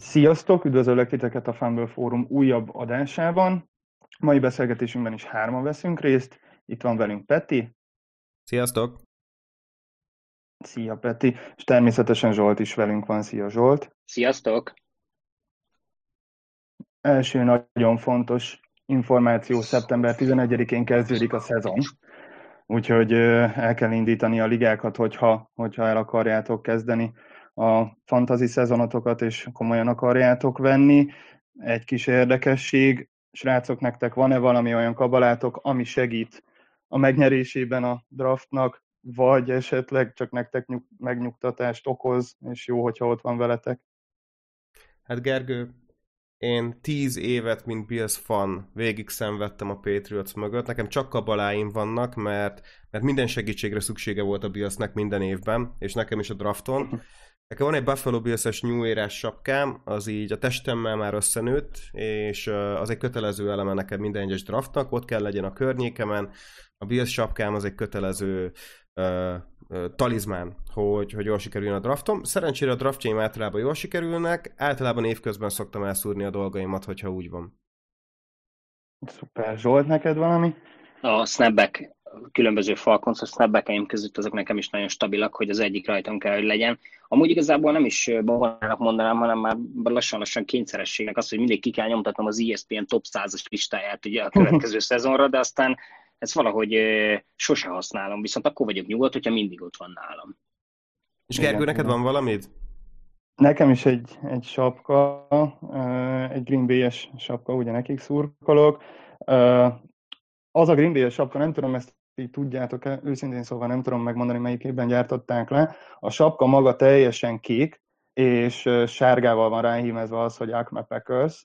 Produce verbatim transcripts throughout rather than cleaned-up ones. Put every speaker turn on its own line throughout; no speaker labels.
Sziasztok, üdvözöllek titeket a Fumble Forum újabb adásában. Mai beszélgetésünkben is hárman veszünk részt. Itt van velünk Peti.
Sziasztok!
Szia Peti, és természetesen Zsolt is velünk van. Szia Zsolt!
Sziasztok!
Első nagyon fontos információ, szeptember tizenegyedikén kezdődik a szezon. Úgyhogy el kell indítani a ligákat, hogyha, hogyha el akarjátok kezdeni a fantasy szezonotokat, és komolyan akarjátok venni. Egy kis érdekesség, srácok, nektek van-e valami olyan kabalátok, ami segít a megnyerésében a draftnak, vagy esetleg csak nektek nyug- megnyugtatást okoz, és jó, hogyha ott van veletek?
Hát Gergő, én tíz évet, mint Bills fan, végig szenvedtem a Patriots mögött. Nekem csak kabaláim vannak, mert, mert minden segítségre szüksége volt a Billsnek minden évben, és nekem is a drafton. Nekem van egy Buffalo Bills-es New Era-s sapkám, az így a testemmel már összenőtt, és az egy kötelező eleme nekem minden egyes draftnak, ott kell legyen a környékemen. A Bills sapkám az egy kötelező uh, uh, talizmán, hogy, hogy jól sikerüljön a draftom. Szerencsére a draftjaim általában jól sikerülnek, általában évközben szoktam elszúrni a dolgaimat, hogyha úgy van.
Szuper. Zsolt, neked valami?
A snapback, különböző Falcons, a snapbackeim között azok nekem is nagyon stabilak, hogy az egyik rajtam kell, hogy legyen. Amúgy igazából nem is babanának mondanám, hanem már lassan-lassan kényszerességnek az, hogy mindig ki kell nyomtatnom az E S P N top százas listáját ugye a következő szezonra, de aztán ezt valahogy sose használom, viszont akkor vagyok nyugodt, hogyha mindig ott van nálam.
És Gergő, neked van valamit?
Nekem is egy, egy sapka, egy Green Bay-es sapka, ugye nekik szurkolok. Az a Green Bay-es sapka, nem tudom, ezt így tudjátok-e, őszintén szóval nem tudom megmondani, melyik évben gyártották le. A sapka maga teljesen kék, és sárgával van ráhímezve az, hogy Acme Packers.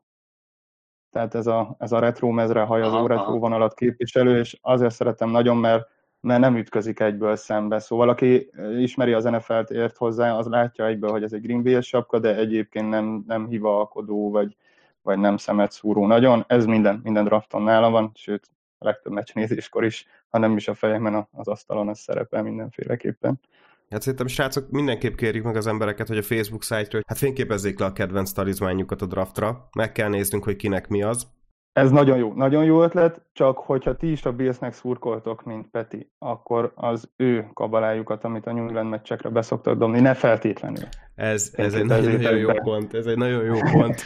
Tehát ez a, ez a retro mezre hajazó, retro vonalat képviselő, és azért szeretem nagyon, mert, mert nem ütközik egyből szembe. Szóval aki ismeri az N F L-t, ért hozzá, az látja egyből, hogy ez egy Green Bay-es sapka, de egyébként nem, nem hivalkodó, vagy, vagy nem szemet szúró nagyon. Ez minden, minden drafton nálam van, sőt, a legtöbb meccsnézéskor is, ha nem is a fejemben az asztalon, ez szerepel mindenféleképpen.
Hát szerintem, srácok, mindenképp kérjük meg az embereket, hogy a Facebook szájtról hát fényképezzék le a kedvenc talizmánjukat a draftra. Meg kell néznünk, hogy kinek mi az.
Ez nagyon jó, nagyon jó ötlet, csak hogyha ti is a Billsnek szurkoltok, mint Peti, akkor az ő kabalájukat, amit a New England meccsekre beszoktak dobni, ne feltétlenül.
Ez, ez egy nagyon, nagyon jó pont, ez egy nagyon jó pont.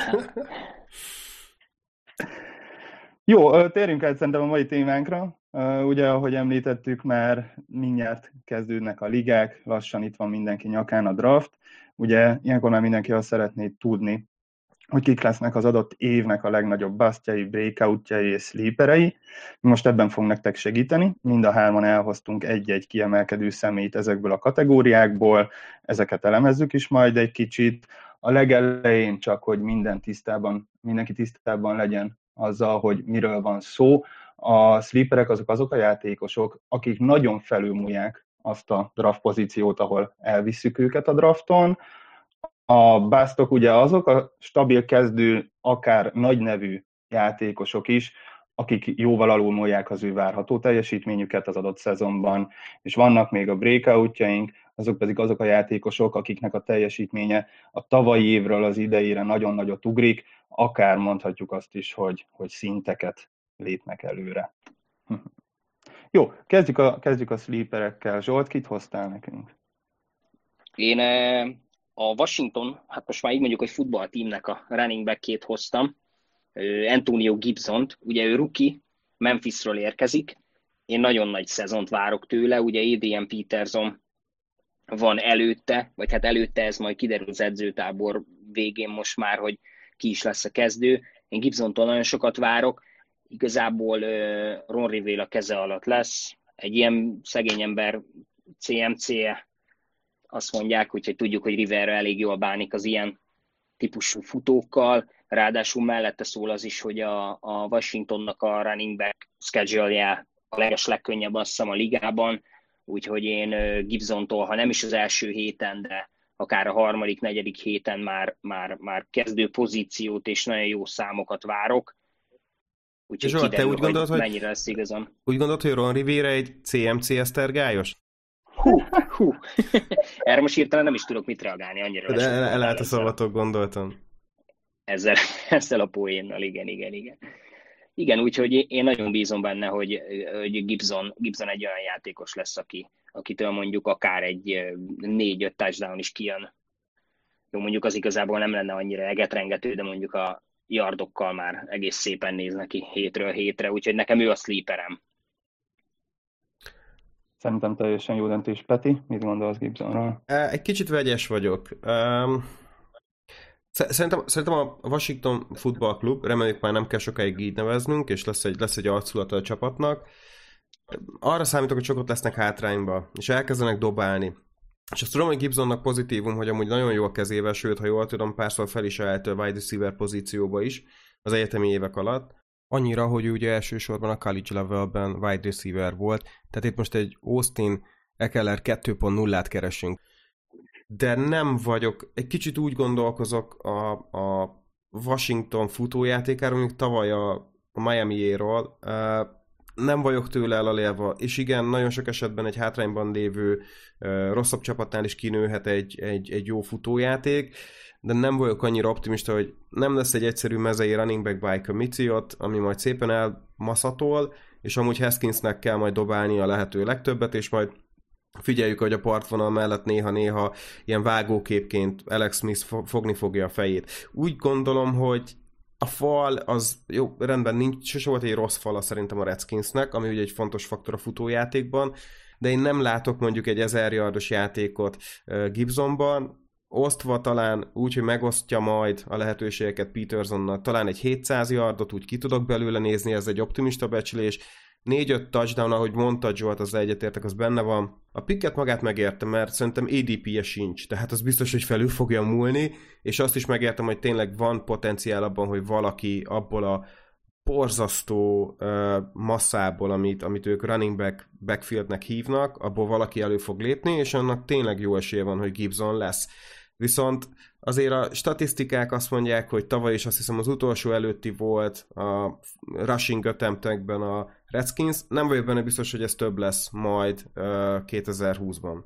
Jó, térjünk át szerintem a mai témánkra. Ugye, ahogy említettük, már mindjárt kezdődnek a ligák, lassan itt van mindenki nyakán a draft. Ugye, ilyenkor már mindenki azt szeretné tudni, hogy kik lesznek az adott évnek a legnagyobb bustjai, breakoutjai és sleeperei. Most ebben fog nektek segíteni. Mind a hárman elhoztunk egy-egy kiemelkedő személyt ezekből a kategóriákból. Ezeket elemezzük is majd egy kicsit. A legelején csak, hogy minden tisztában, mindenki tisztában legyen azzal, hogy miről van szó. A sleeperek azok azok a játékosok, akik nagyon felülmúlják azt a draft pozíciót, ahol elvisszük őket a drafton. A bustok ugye azok a stabil kezdő, akár nagy nevű játékosok is, akik jóval alulmúlják az ő várható teljesítményüket az adott szezonban, és vannak még a breakoutjaink, azok pedig azok a játékosok, akiknek a teljesítménye a tavalyi évről az idejére nagyon nagyot ugrik, akár mondhatjuk azt is, hogy, hogy szinteket lépnek előre. Jó, kezdjük a, kezdjük a sleeperekkel. Zsolt, kit hoztál nekünk?
Én a Washington, hát most már így mondjuk, hogy futballtímnek a running back-ét hoztam, Antonio Gibsont, ugye ő rookie, Memphisről érkezik, én nagyon nagy szezont várok tőle, ugye Adrian Peterson van előtte, vagy hát előtte ez majd kiderül az edzőtábor végén most már, hogy ki is lesz a kezdő. Én Gibsontól nagyon sokat várok, igazából Ron Rivera keze alatt lesz, egy ilyen szegény ember cé em cé-je, azt mondják, úgyhogy tudjuk, hogy Rivera elég jól bánik az ilyen típusú futókkal, ráadásul mellette szól az is, hogy a, a Washingtonnak a running back schedule-je a leges legkönnyebb, azt hiszem, a ligában, úgyhogy én Gibsontól, ha nem is az első héten, de akár a harmadik, negyedik héten már, már, már kezdő pozíciót és nagyon jó számokat várok. Úgyhogy
Zsolt, te úgy gondolod, hogy
mennyire lesz igazam.
Úgy gondolod, hogy Ron Rivera egy cé em cé esztergályos?
Hú, hú. Erre most hirtelen nem is tudok mit reagálni, annyira
De el, el, el a
ezzel,
szavatok, gondoltam.
ezzel, ezzel a poénnal, igen, igen, igen. Igen, úgyhogy én nagyon bízom benne, hogy, hogy Gibson, Gibson egy olyan játékos lesz, aki, akitől mondjuk akár egy négy-öt touchdown is kijön. Jó, mondjuk az igazából nem lenne annyira egetrengető, de mondjuk a yardokkal már egész szépen néz neki hétről hétre, úgyhogy nekem ő a sleeperem.
Szerintem teljesen jó döntés. Peti, mit gondolsz Gibsonról?
Egy kicsit vegyes vagyok. Um, szerintem, szerintem a Washington Football Club, reméljük már nem kell sokáig így neveznünk, és lesz egy, lesz egy arculata a csapatnak. Arra számítok, hogy sokat lesznek hátrányba, és elkezdenek dobálni. És azt tudom, hogy Gibsonnak pozitívum, hogy amúgy nagyon jó a kezével, sőt, ha jól tudom, párszor fel is állt a wide receiver pozícióba is az egyetemi évek alatt. Annyira, hogy ugye elsősorban a college levelben wide receiver volt, tehát itt most egy Austin Ekeler kettő pont nullát keresünk. De nem vagyok, egy kicsit úgy gondolkozok a, a Washington futójátékáról, mondjuk tavaly a, a Miami-éről, nem vagyok tőle elalélva, és igen, nagyon sok esetben egy hátrányban lévő rosszabb csapatnál is kinőhet egy, egy, egy jó futójáték, de nem vagyok annyira optimista, hogy nem lesz egy egyszerű mezei running back by committee, ami majd szépen elmaszatol, és amúgy Haskinsnek kell majd dobálni a lehető legtöbbet, és majd figyeljük, hogy a partvonal mellett néha-néha ilyen vágóképként Alex Smith fogni fogja a fejét. Úgy gondolom, hogy a fal az, jó, rendben nincs, sose volt egy rossz fala szerintem a Redskinsnek, ami ugye egy fontos faktor a futójátékban, de én nem látok mondjuk egy ezer yardos játékot Gibsonban, osztva talán úgy, hogy megosztja majd a lehetőségeket Petersonnak, talán egy hétszáz yardot úgy ki tudok belőle nézni, ez egy optimista becslés, négy-öt touchdown, ahogy mondta Zsolt, az egyetértek, az benne van. A picket magát megértem, mert szerintem á dé pé-je sincs, tehát az biztos, hogy felül fogja múlni, és azt is megértem, hogy tényleg van potenciál abban, hogy valaki abból a borzasztó uh, masszából, amit, amit ők running back backfieldnek hívnak, abból valaki elő fog lépni, és annak tényleg jó esélye van, hogy Gibson lesz. Viszont azért a statisztikák azt mondják, hogy tavaly is azt hiszem az utolsó előtti volt a rushing attemptekben a Redskins. Nem vagyok benne biztos, hogy ez több lesz majd uh, kétezer-húszban.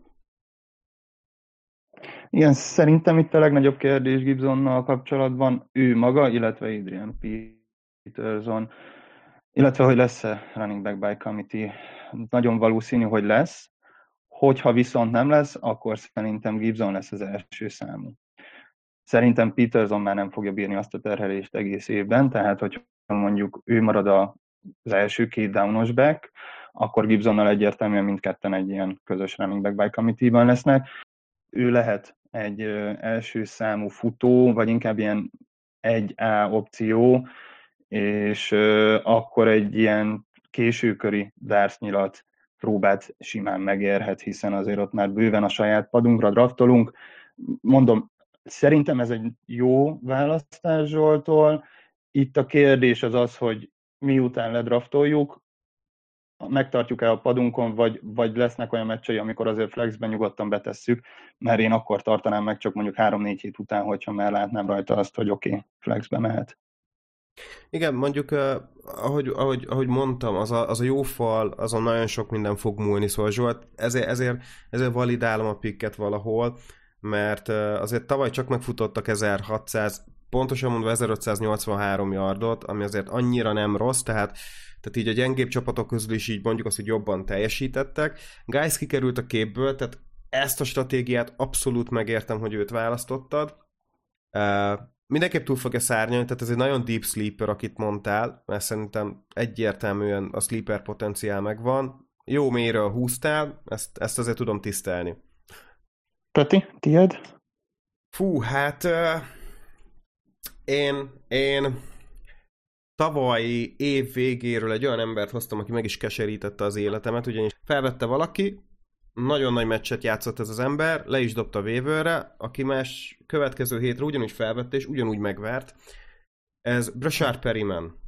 Igen, szerintem itt a legnagyobb kérdés Gibsonnal kapcsolatban ő maga, illetve Adrian Peterson, illetve hogy lesz-e running back by committee. Nagyon valószínű, hogy lesz. Hogyha viszont nem lesz, akkor szerintem Gibson lesz az első számú. Szerintem Peterson már nem fogja bírni azt a terhelést egész évben, tehát hogyha mondjuk ő marad az első két downos back, akkor Gibsonnal egyértelműen mindketten egy ilyen közös running back by committee-ban lesznek. Ő lehet egy első számú futó, vagy inkább ilyen egy á opció, és akkor egy ilyen későköri dárcnyilat próbát simán megérhet, hiszen azért ott már bőven a saját padunkra draftolunk. Mondom, szerintem ez egy jó választás Zsoltól. Itt a kérdés az az, hogy miután ledraftoljuk, megtartjuk-e a padunkon, vagy, vagy lesznek olyan meccsei, amikor azért flexben nyugodtan betesszük, mert én akkor tartanám meg csak mondjuk három-négy hét után, hogyha már látnám rajta azt, hogy oké, okay, flexbe mehet.
Igen, mondjuk, uh, ahogy, ahogy, ahogy mondtam, az a, az a jó fal, azon nagyon sok minden fog múlni, szóval Zsolt, ezért, ezért, ezért validálom a pikket valahol, mert uh, azért tavaly csak megfutottak ezerhatszáz, pontosan mondva ezerötszáznyolcvanhárom yardot, ami azért annyira nem rossz, tehát, tehát így a gyengébb csapatok közül is így mondjuk azt, hogy jobban teljesítettek. Guys kikerült a képből, tehát ezt a stratégiát abszolút megértem, hogy őt választottad. Uh, Mindenképp túl fogja szárnyalni, tehát ez egy nagyon deep sleeper, akit mondtál, mert szerintem egyértelműen a sleeper potenciál megvan. Jó mélyről húztál, ezt, ezt azért tudom tisztelni.
Peti, tiéd?
Fú, hát uh, én, én tavalyi év végéről egy olyan embert hoztam, aki meg is keserítette az életemet, ugyanis felvette valaki, nagyon nagy meccset játszott ez az ember, le is dobta waiverre, aki más következő hétre ugyanúgy felvette, és ugyanúgy megvert. Ez Brashard Perryman.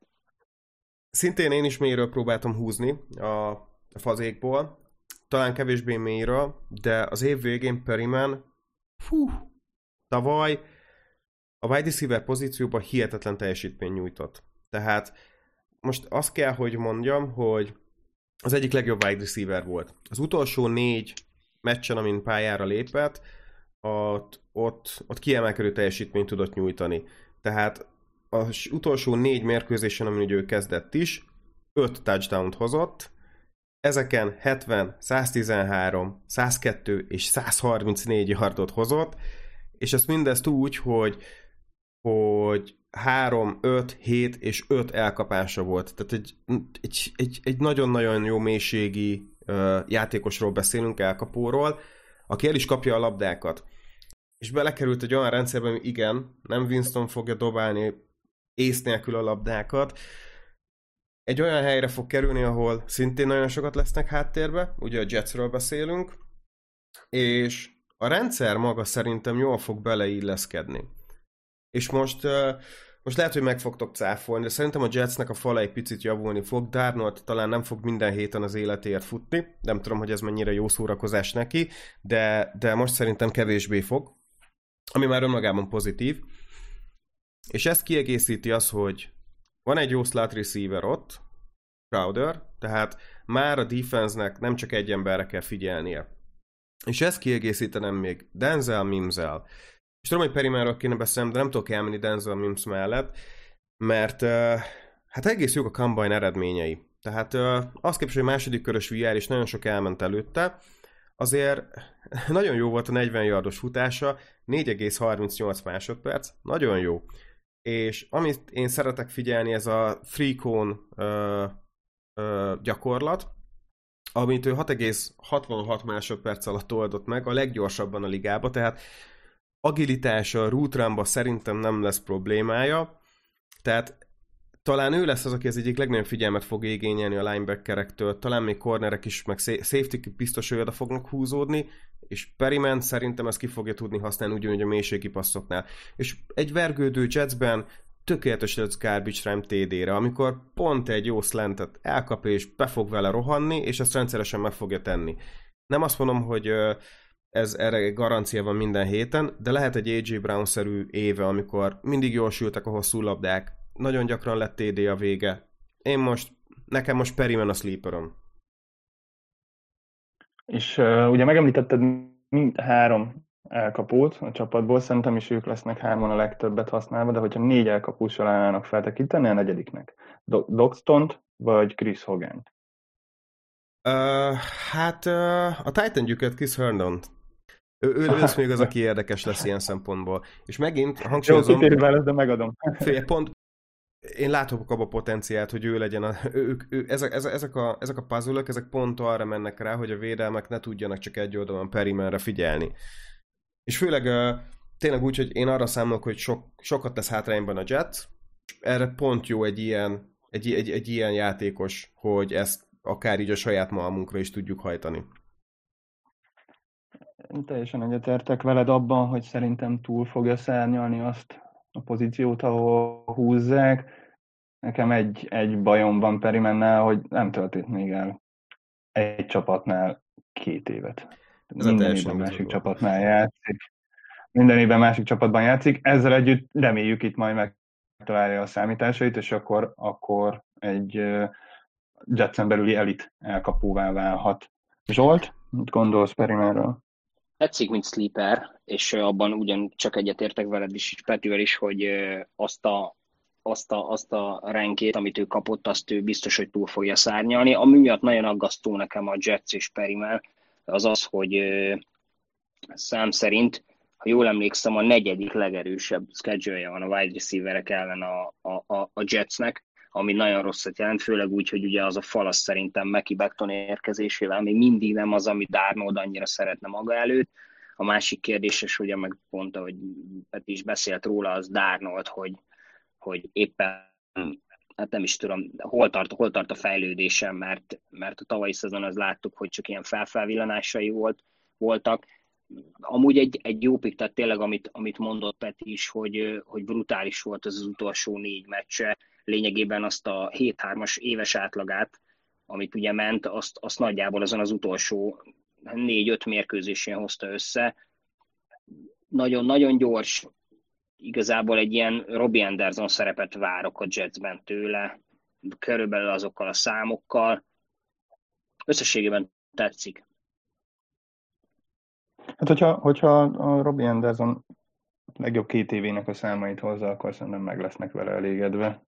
Szintén én is mélyről próbáltam húzni a fazékból, talán kevésbé mélyről, de az év végén Perryman, fú, tavaly a wide receiver pozícióban hihetetlen teljesítmény nyújtott. Tehát most azt kell, hogy mondjam, hogy az egyik legjobb wide receiver volt. Az utolsó négy meccsen, amin pályára lépett, ott, ott, ott kiemelkedő teljesítményt tudott nyújtani. Tehát az utolsó négy mérkőzésen, amin ő kezdett is, öt touchdownt hozott, ezeken hetven, száztizenhárom, százkettő és százharmincnégy yardot hozott, és ezt mindezt úgy, hogy, hogy három, öt, hét és öt elkapása volt. Tehát egy, egy, egy, egy nagyon-nagyon jó mélységi uh, játékosról beszélünk, elkapóról, aki el is kapja a labdákat. És belekerült egy olyan rendszerbe, hogy igen, nem Winston fogja dobálni ész nélkül a labdákat, egy olyan helyre fog kerülni, ahol szintén nagyon sokat lesznek háttérbe, ugye a Jetsről beszélünk, és a rendszer maga szerintem jól fog beleilleszkedni. És most, most lehet, hogy meg fogtok cáfolni, de szerintem a Jetsnek a fala egy picit javulni fog. Darnold talán nem fog minden héten az életéért futni, nem tudom, hogy ez mennyire jó szórakozás neki, de, de most szerintem kevésbé fog, ami már önmagában pozitív. És ezt kiegészíti az, hogy van egy jó slot receiver ott, Crowder, tehát már a defense-nek nem csak egy emberre kell figyelnie. És ezt kiegészítenem még Denzel Mims-el. És tudom, hogy Perrymanről kéne beszélnem, de nem tudok elmenni Denzel Mims mellett, mert uh, hát egész jók a combine eredményei. Tehát uh, azt képest, hogy második körös vé er is nagyon sok elment előtte, azért nagyon jó volt a negyven yardos futása, négy egész harmincnyolc másodperc, nagyon jó. És amit én szeretek figyelni, ez a three cone uh, uh, gyakorlat, amit ő hat egész hatvanhat másodperc alatt oldott meg, a leggyorsabban a ligába, tehát agilitása, route runba szerintem nem lesz problémája, tehát talán ő lesz az, aki az egyik legnagyobb figyelmet fog igényelni a linebackerektől, talán még cornerek is, meg safety biztos, hogy oda fognak húzódni, és Perryman szerintem ezt ki fogja tudni használni ugyanúgy a mélységi passzoknál. És egy vergődő Jetsben tökéletes lesz garbage time té dére, amikor pont egy jó slantet elkap és be fog vele rohanni, és ezt rendszeresen meg fogja tenni. Nem azt mondom, hogy ez erre garancia van minden héten, de lehet egy á jé Brown-szerű éve, amikor mindig jól sültek a hosszú labdák, nagyon gyakran lett té dé a vége. Én most, nekem most Perryman a sleeperom.
És uh, ugye megemlítetted mind három elkapót a csapatból, szerintem is ők lesznek hárman a legtöbbet használva, de hogyha négy elkapóssal állnának feltekinteni a negyediknek, Doxtont vagy Chris Hogant?
Uh, hát uh, a Titan gyüket Chris Herndon. Ő, ő lesz még az, aki érdekes lesz ilyen szempontból. És megint hangsúlyozom...
Jó, kitérj választ, de megadom.
Fél pont, én látok abba a potenciált, hogy ő legyen a... Ők, ő, ezek, ezek, a, ezek a puzzle-ök, ezek pont arra mennek rá, hogy a védelmek ne tudjanak csak egy oldalon Perrymanre figyelni. És főleg uh, tényleg úgy, hogy én arra számolok, hogy sok, sokat tesz hátrányban a Jets, erre pont jó egy ilyen, egy, egy, egy ilyen játékos, hogy ezt akár így a saját malmunkra is tudjuk hajtani.
Teljesen egyetértek veled abban, hogy szerintem túl fogja szárnyalni azt a pozíciót, ahol húzzák. Nekem egy, egy bajom van Perrymannel, hogy nem töltött még el egy csapatnál két évet.
Ez
Minden évben másik csapatnál játszik. Minden évben másik csapatban játszik. Ezzel együtt reméljük itt majd megtalálja a számításait, és akkor, akkor egy uh, Jetsen belüli elit elkapóvá válhat. Zsolt, mit gondolsz Perrymanről?
Tetszik, mint sleeper, és abban ugyan csak egyetértek veled is, és Petővel is, hogy azt a, azt, a, azt a rankét, amit ő kapott, azt ő biztos, hogy túl fogja szárnyalni. Ami miatt nagyon aggasztó nekem a Jets és Perryman, az az, hogy szám szerint, ha jól emlékszem, a negyedik legerősebb schedule-je van a wide receiverek ellen a, a, a, a Jetsnek, ami nagyon rosszat jelent, főleg úgy, hogy ugye az a fal az szerintem Mackie Becton érkezésével még mindig nem az, amit Darnold annyira szeretne maga előtt. A másik kérdéses, ugye meg pont, ahogy Peti is beszélt róla, az Darnold, hogy, hogy éppen, hát nem is tudom, hol tart, hol tart a fejlődésem, mert, mert a tavalyi szezon az láttuk, hogy csak ilyen felfelvillanásai volt, voltak. Amúgy egy, egy jó pick, tehát tényleg, amit, amit mondott Peti is, hogy, hogy brutális volt az, az utolsó négy meccse, lényegében azt a hét hármas éves átlagát, amit ugye ment, azt, azt nagyjából azon az utolsó négy-öt mérkőzésén hozta össze. Nagyon, nagyon gyors, igazából egy ilyen Robbie Anderson szerepet várok a Jetsben tőle, körülbelül azokkal a számokkal. összességében tetszik.
Hát hogyha, hogyha a Robbie Anderson legjobb két évének a számait hozza, akkor szerintem meg lesznek vele elégedve.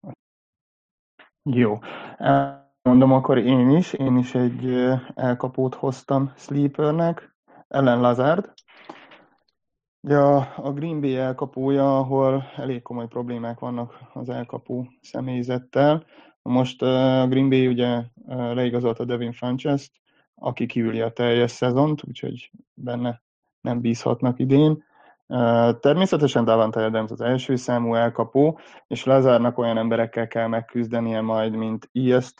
Jó. Mondom akkor én is. Én is egy elkapót hoztam Sleepernek, Ellen Lazard. Ugye a Green Bay elkapója, ahol elég komoly problémák vannak az elkapó személyzettel. Most a Green Bay ugye leigazolta Devin Funchess-t, aki kiüli a teljes szezont, úgyhogy benne nem bízhatnak idén. Természetesen Davante Adams az első számú elkapó, és Lazardnak olyan emberekkel kell megküzdenie majd, mint E S T,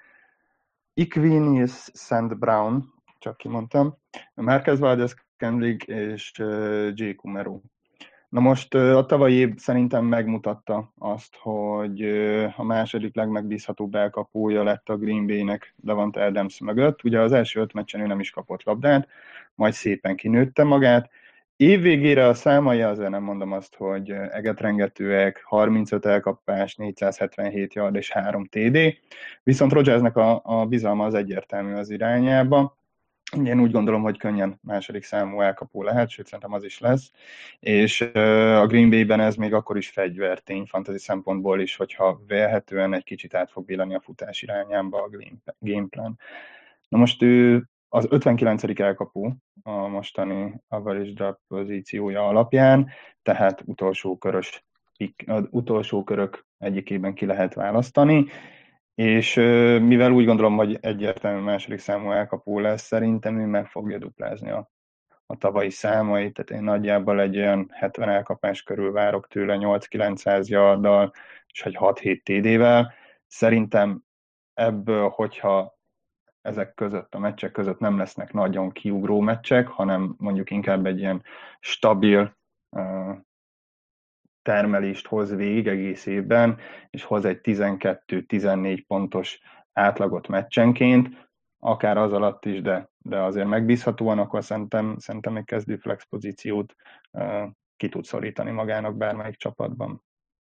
Equanius Saint Brown, csak kimondtam, Marquez Valdes-Scantling és Jay Kumero. Na most a tavalyi év szerintem megmutatta azt, hogy a második legmegbízhatóbb elkapója lett a Green Bay-nek Davante Adams mögött. Ugye az első öt meccsen ő nem is kapott labdát, majd szépen kinőtte magát. Évvégére a számai, azért nem mondom azt, hogy egetrengetőek, harmincöt elkapás, négyszázhetvenhét yard és három té dé, viszont Rodgersnek a, a bizalma az egyértelmű az irányába. Én úgy gondolom, hogy könnyen második számú elkapó lehet, sőt szerintem az is lesz, és a Green Bay-ben ez még akkor is fegyvertény fantasy szempontból is, hogyha vélhetően egy kicsit át fog villani a futás irányába a gameplan. Na most ő az ötvenkilencedik elkapó a mostani average draft pozíciója alapján, tehát utolsó körös, utolsó körök egyikében ki lehet választani, és mivel úgy gondolom, hogy egyértelmű második számú elkapó lesz, szerintem ő meg fogja duplázni a, a tavalyi számait, tehát én nagyjából egy olyan hetven elkapás körül várok tőle nyolc-kilencszáz yarddal, és egy hat-hét té dével. Szerintem ebből, hogyha ezek között, a meccsek között nem lesznek nagyon kiugró meccsek, hanem mondjuk inkább egy ilyen stabil uh, termelést hoz végig egész évben, és hoz egy tizenkettő-tizennégy pontos átlagot meccsenként, akár az alatt is, de, de azért megbízhatóan, akkor szerintem, szerintem egy kezdő flex pozíciót uh, ki tud szorítani magának bármelyik csapatban.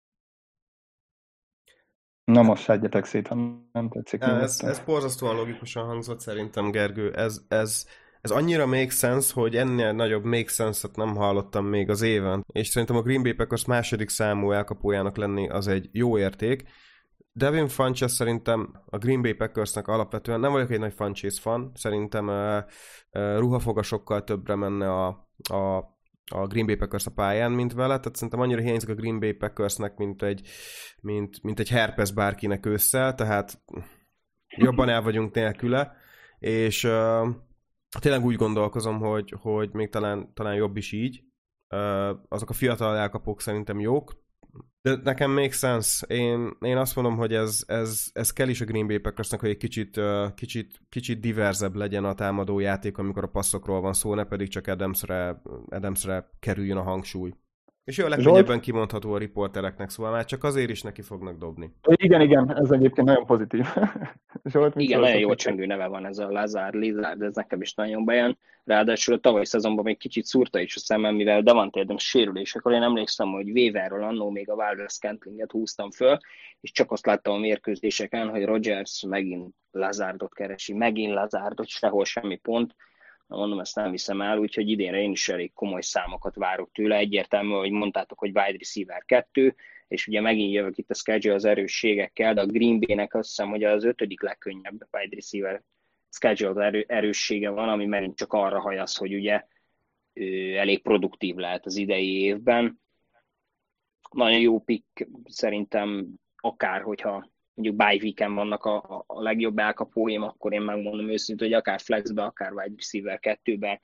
Na most szedjetek szét, ha nem tetszik.
Ez, ez borzasztóan logikusan hangzott szerintem, Gergő. Ez, ez, ez annyira make sense, hogy ennél nagyobb make sense-et nem hallottam még az éven. És szerintem a Green Bay Packers második számú elkapójának lenni az egy jó érték. Devin Funchess szerintem a Green Bay Packersnek alapvetően, nem vagyok egy nagy Funchess fan, szerintem uh, uh, ruhafogasokkal többre menne a, a a Green Bay Packers a pályán, mint vele, tehát szerintem annyira hiányzik a Green Bay Packersnek, mint egy, mint, mint egy herpes bárkinek ősszel, tehát jobban el vagyunk nélküle, és uh, tényleg úgy gondolkozom, hogy, hogy még talán, talán jobb is így. Uh, azok a fiatal elkapók szerintem jók, de nekem make sense. Én, én azt mondom, hogy ez, ez, ez kell is a Green Bay Packersnek, hogy egy kicsit, uh, kicsit, kicsit diverzebb legyen a támadó játék, amikor a passzokról van szó, ne pedig csak Adamsre, Adamsre kerüljön a hangsúly. És ő a legkönnyebben kimondható a riportereknek, szóval már csak azért is neki fognak dobni.
Igen, igen, ez egyébként nagyon pozitív. Zsolt,
igen, nagyon jó csengő neve van ez a Lazard, Lizard, ez nekem is nagyon bejön. Ráadásul a tavalyi szezonban még kicsit szúrta is a szemem, mivel Davante Adams sérülésekor én emlékszem, hogy waiverről annó még a Valdes-Scantlinget húztam föl, és csak azt láttam a mérkőzéseken, hogy Rodgers megint Lazardot keresi, megint Lazardot, sehol semmi pont. Mondom, ezt nem viszem el, úgyhogy idénre én is elég komoly számokat várok tőle. Egyértelmű, hogy mondtátok, hogy wide receiver kettő, és ugye megint jövök itt a schedule az erősségekkel, de a Green Bay-nek azt hiszem, hogy az ötödik legkönnyebb wide receiver schedule erő, erőssége van, ami megint csak arra hajasz, hogy ugye ő elég produktív lehet az idei évben. Nagyon jó pick szerintem, akár hogyha mondjuk bye weekend vannak a, a, a legjobb elkapóim, akkor én megmondom őszintén, hogy akár flexbe, akár wide receiver kettőbe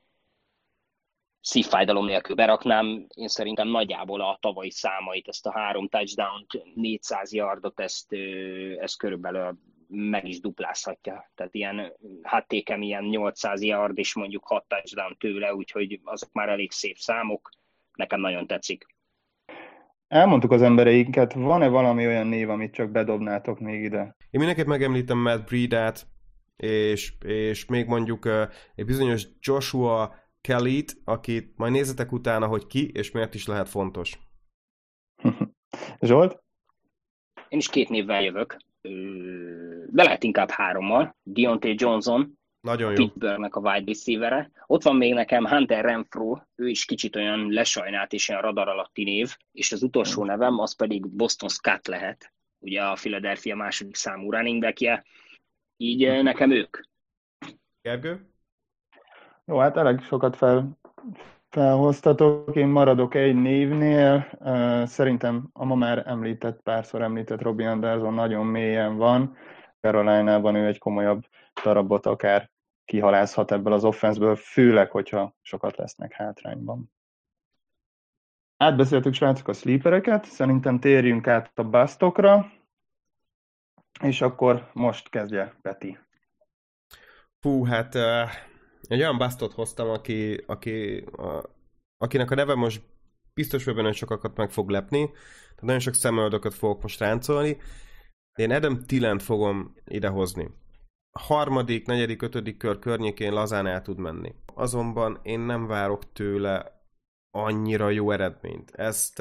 szívfájdalom nélkül beraknám. Én szerintem nagyjából a tavalyi számait, ezt a három touchdown-t, négyszáz yardot, ezt, ezt körülbelül meg is duplázhatja. Tehát ilyen háttékem ilyen nyolcszáz yard és mondjuk hat touchdown tőle, úgyhogy azok már elég szép számok. Nekem nagyon tetszik.
Elmondtuk az embereinket, van-e valami olyan név, amit csak bedobnátok még ide?
Én mindenképp megemlítem Matt Breida-t, és, és még mondjuk uh, egy bizonyos Joshua Kellyt, akit majd nézzetek utána, hogy ki, és miért is lehet fontos.
Zsolt?
Én is két névvel jövök. de lehet inkább hárommal. Deontay Johnson,
Nagyon
a
jó.
Pittsburghnek a wide receiver-e. Ott van még nekem Hunter Renfrow, ő is kicsit olyan lesajnált és olyan radar alatti név, és az utolsó nevem az pedig Boston Scott lehet, ugye a Philadelphia második számú running backje. Így nekem ők.
Gergő?
Jó, hát elég sokat fel, felhoztatok, én maradok egy névnél. Szerintem a ma már említett, párszor említett Robbie Anderson nagyon mélyen van. Caroline-ban ő egy komolyabb darabot akár kihalázhat ebből az offenszből, főleg, hogyha sokat lesznek hátrányban. Átbeszéltük, srácok, a sleepereket, szerintem térjünk át a bustokra, és akkor most kezdje Peti.
Fú, hát uh, egy olyan bustot hoztam, aki, aki, a, akinek a neve most biztos, hogy benne sokakat meg fog lepni, tehát nagyon sok szemöldököt fogok most ráncolni. Én Adam Thielent fogom idehozni. A harmadik, negyedik, ötödik kör környékén lazán el tud menni. Azonban én nem várok tőle annyira jó eredményt. Ezt,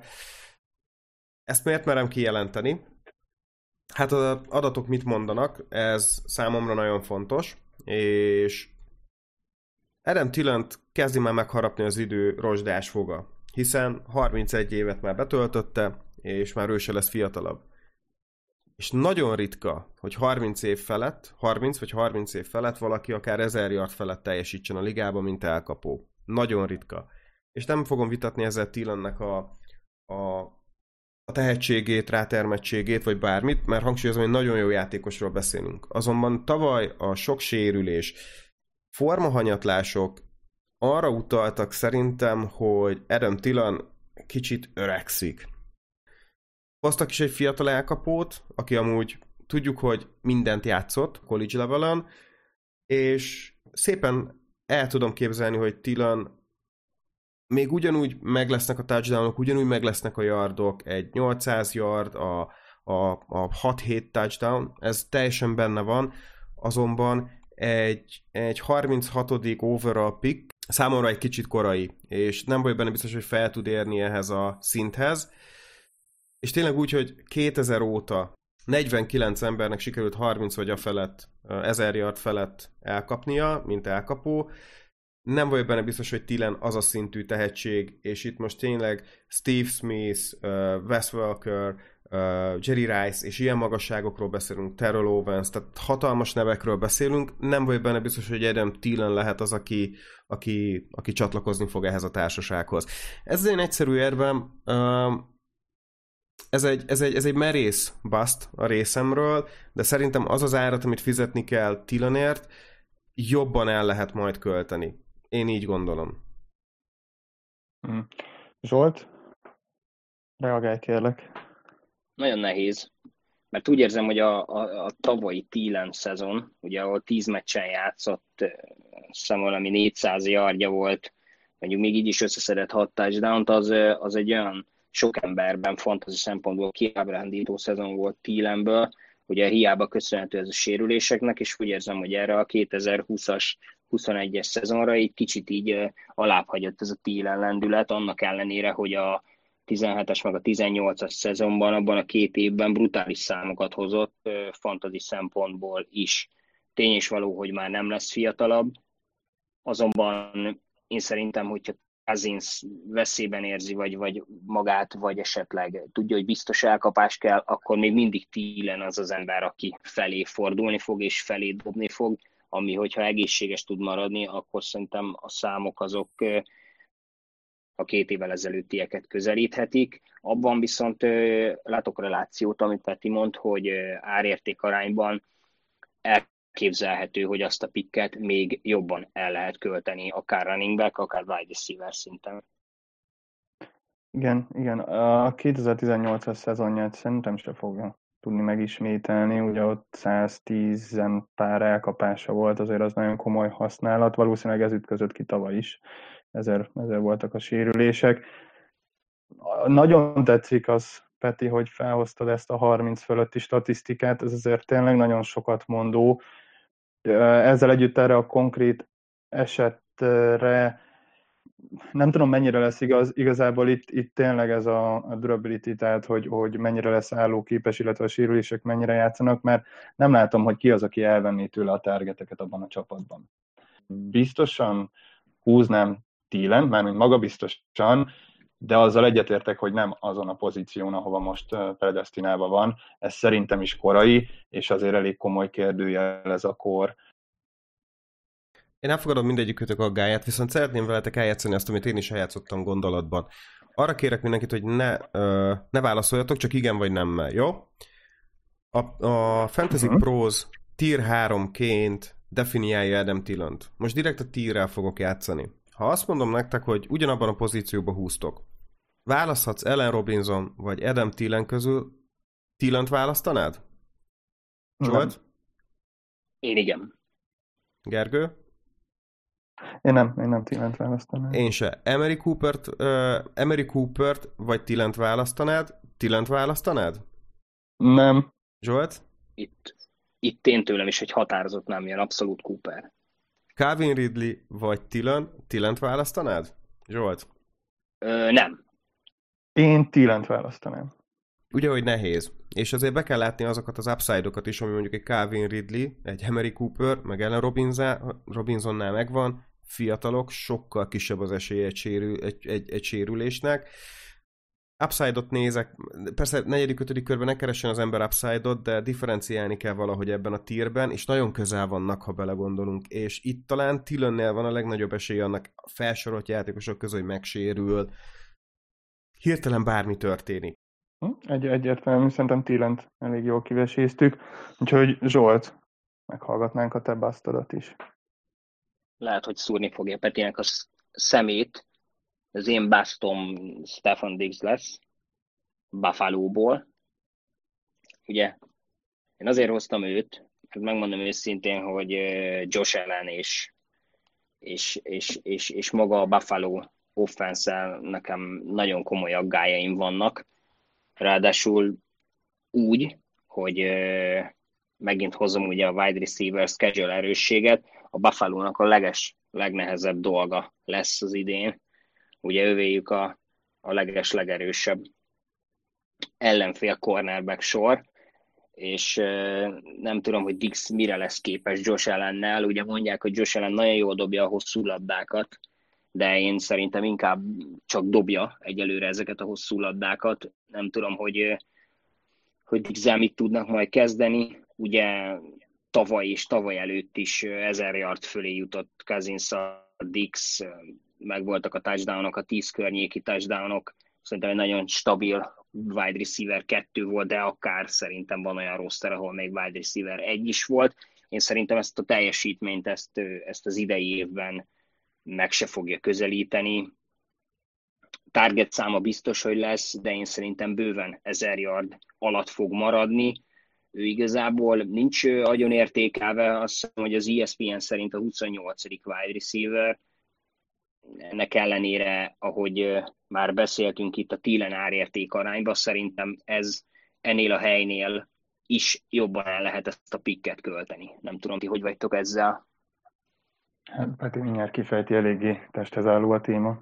ezt miért merem kijelenteni? Hát az adatok mit mondanak, ez számomra nagyon fontos, és Adam Thielent kezdi már megharapni az idő rozsdás foga, hiszen harmincegy évet már betöltötte, és már ő se lesz fiatalabb. És nagyon ritka, hogy harminc év felett, harminc vagy harminc év felett valaki akár ezer yard felett teljesítsen a ligában, mint elkapó. Nagyon ritka. És nem fogom vitatni ezzel Thielennek a, a, a tehetségét, rátermettségét, vagy bármit, mert hangsúlyozom, hogy nagyon jó játékosról beszélünk. Azonban tavaly a sok sérülés, formahanyatlások arra utaltak szerintem, hogy Adam Thielen kicsit öregszik. Hoztak is egy fiatal elkapót, aki amúgy tudjuk, hogy mindent játszott college levelen, és szépen el tudom képzelni, hogy Thielen még ugyanúgy meg lesznek a touchdownok, ugyanúgy meg lesznek a yardok, egy nyolcszáz yard, a, a, a hat-hét touchdown, ez teljesen benne van, azonban egy, egy harminchatodik overall pick számomra egy kicsit korai, és nem vagyok benne biztos, hogy fel tud érni ehhez a szinthez, és tényleg úgy, hogy kétezer óta negyvenkilenc embernek sikerült harminc vagy a felett, ezer yard felett elkapnia, mint elkapó. Nem vagyok benne biztos, hogy Thielen az a szintű tehetség, és itt most tényleg Steve Smith, Wes Welker, Jerry Rice, és ilyen magasságokról beszélünk, Terrell Owens, tehát hatalmas nevekről beszélünk. Nem vagyok benne biztos, hogy Adam Thielen lehet az, aki, aki, aki csatlakozni fog ehhez a társasághoz. Ez egy egyszerű érvem, Ez egy, ez, egy, ez egy merész bust a részemről, de szerintem az az árat, amit fizetni kell Thielenért, jobban el lehet majd költeni. Én így gondolom.
Hmm. Zsolt? Reagálj, kérlek.
Nagyon nehéz, mert úgy érzem, hogy a, a, a tavalyi Thielen szezon, ugye ahol tíz meccsen játszott, hiszem valami négyszáz yardja volt, mondjuk még így is összeszedett hat touchdown-t, az, az egy olyan sok emberben fantasy szempontból kiábrándító szezon volt Thielenből, ugye hiába köszönhető ez a sérüléseknek, és úgy érzem, hogy erre a kétezer-húszas, huszonegyes szezonra így kicsit így alább hagyott ez a Thielen lendület, annak ellenére, hogy a tizenhetes meg a tizennyolcas szezonban, abban a két évben brutális számokat hozott fantasy szempontból is. Tény és való, hogy már nem lesz fiatalabb, azonban én szerintem, hogyha Cousins veszélyben érzi, vagy, vagy magát, vagy esetleg tudja, hogy biztos elkapás kell, akkor még mindig Thielen az az ember, aki felé fordulni fog, és felé dobni fog, ami, hogyha egészséges tud maradni, akkor szerintem a számok azok a két évvel ezelőttieket közelíthetik. Abban viszont látok relációt, amit Peti mond, hogy árérték arányban elképzelhető, hogy azt a picket még jobban el lehet költeni, akár running back, akár wide receiver szinten.
Igen, igen. A kétezer-tizennyolcas szezonját szerintem se fogja tudni megismételni, ugye ott száztíz pár elkapása volt, azért az nagyon komoly használat, valószínűleg ez ütközött ki tavaly is, ezért, ezért voltak a sérülések. Nagyon tetszik az, Peti, hogy felhoztad ezt a harminc fölötti statisztikát, ez azért tényleg nagyon sokat mondó. Ezzel együtt erre a konkrét esetre nem tudom, mennyire lesz igaz, igazából itt, itt tényleg ez a, a durability, tehát hogy, hogy mennyire lesz állóképes, illetve a sérülések mennyire játszanak, mert nem látom, hogy ki az, aki elvenné tőle a targeteket abban a csapatban. Biztosan húznám Thielen, mármint magabiztosan, de azzal egyetértek, hogy nem azon a pozíción, ahova most predesztinálva van. Ez szerintem is korai, és azért elég komoly kérdőjel ez a kor.
Én elfogadom mindegyikőtök aggályát, viszont szeretném veletek eljátszani azt, amit én is eljátszottam gondolatban. Arra kérek mindenkit, hogy ne, ö, ne válaszoljatok, csak igen vagy nemmel, jó? A, a Fantasy uh-huh. Pros tier háromként definiálja Adam Thielent. Most direkt a tierrel fogok játszani. Ha azt mondom nektek, hogy ugyanabban a pozícióban húztok, választhatsz Allen Robinson vagy Adam Thielen közül, Thielent választanád? Zsolt?
Én igen.
Gergő?
Én nem, én nem Thielent választanám.
Én se. Emery Coopert, uh, Emery Coopert vagy Thielent választanád? Thielent választanád?
Nem.
Zsolt?
Itt, itt én tőlem is egy határozott nem jön, abszolút Cooper.
Calvin Ridley vagy Thielen? Thielent választanád? Zsolt?
Ö, nem.
Én Thielent választanám.
Ugye, hogy nehéz. És azért be kell látni azokat az upside-okat is, ami mondjuk egy Calvin Ridley, egy Emery Cooper, meg Allen Robinsonnál megvan, fiatalok, sokkal kisebb az esélye egy, sérül, egy, egy, egy sérülésnek. Upside-ot nézek, persze negyedik, ötödik körben ne keressen az ember upside-ot, de differenciálni kell valahogy ebben a tierben, és nagyon közel vannak, ha belegondolunk, és itt talán Thielennél van a legnagyobb esély annak a felsorolt játékosok közül, hogy megsérül. Hirtelen bármi történik.
Egy, egyértelmű, szerintem Thielent elég jól kiveséztük, úgyhogy Zsolt, meghallgatnánk a te basztodat is.
Lehet, hogy szúrni fogja Petinek a szemét. Az én basztom Stefon Diggs lesz, Buffalo-ból. Ugye, én azért hoztam őt, mert megmondom őszintén, hogy Josh Allen és, és, és, és, és maga a Buffalo offense-el nekem nagyon komoly aggájaim vannak. Ráadásul úgy, hogy megint hozom ugye a wide receiver schedule erősséget, a Buffalo-nak a leges, legnehezebb dolga lesz az idén. Ugye övéjük a, a leges, legerősebb ellenfél cornerback sor, és nem tudom, hogy Diggs mire lesz képes Josh Allennel. Ugye mondják, hogy Josh Allen nagyon jól dobja a hosszú labdákat, de én szerintem inkább csak dobja egyelőre ezeket a hosszú labdákat. Nem tudom, hogy, hogy Diggs-el mit tudnak majd kezdeni. Ugye tavaly és tavaly előtt is ezer yard fölé jutott Cousins a Diggs, megvoltak a touchdownok, a tíz környéki touchdownok. Szerintem egy nagyon stabil wide receiver kettő volt, de akár szerintem van olyan roster, ahol még wide receiver egy is volt. Én szerintem ezt a teljesítményt, ezt, ezt az idei évben meg se fogja közelíteni. Target száma biztos, hogy lesz, de én szerintem bőven ezer yard alatt fog maradni. Ő igazából nincs agyon értékelve, azt hiszem, hogy az E S P N szerint a huszonnyolcadik wide receiver. Ennek ellenére, ahogy már beszéltünk itt a Thielen árérték arányban, szerintem ez ennél a helynél is jobban el lehet ezt a pikket költeni. Nem tudom, ti hogy vagytok ezzel?
Hát Peti mindjárt kifejti, eléggé testhez álló a téma.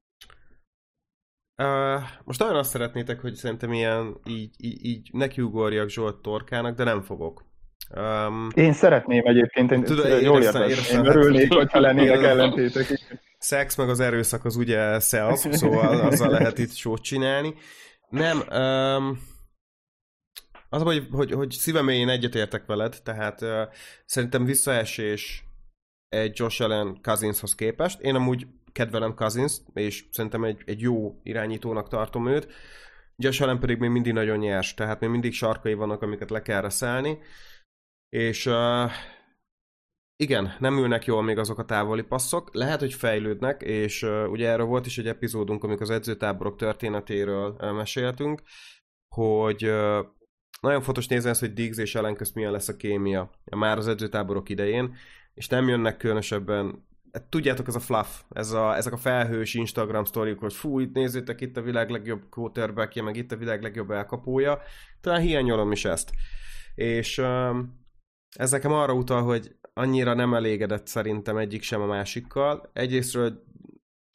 Uh, most nagyon azt szeretnétek, hogy szerintem ilyen így, így, így nekiugorjak Zsolt torkának, de nem fogok. Um,
én szeretném egyébként, én
tudom,
én jól értem, én örülnék, hogyha lennének ellentétek.
Szex meg az erőszak az ugye self, szóval azzal lehet itt sót csinálni. Nem, um, az, hogy, hogy, hogy szívemélyén egyetértek veled, tehát uh, szerintem visszaesés egy Josh Allen Cousinshoz képest. Én amúgy kedvelem Cousins, és szerintem egy, egy jó irányítónak tartom őt. Josh Allen pedig még mindig nagyon nyers, tehát még mindig sarkai vannak, amiket le kell reszelni. És uh, igen, nem ülnek jól még azok a távoli passzok. Lehet, hogy fejlődnek, és uh, ugye erről volt is egy epizódunk, amikor az edzőtáborok történetéről uh, meséltünk, hogy uh, nagyon fontos nézni ezt, hogy Diggs és Allen közt milyen lesz a kémia már az edzőtáborok idején, és nem jönnek különösebben, tudjátok, ez a fluff, ez a, ezek a felhős Instagram sztorik, hogy fú, itt nézzétek, itt a világ legjobb quarterbackje, meg itt a világ legjobb elkapója, talán hiányolom is ezt. És um, ez nekem arra utal, hogy annyira nem elégedett szerintem egyik sem a másikkal. Egyrésztről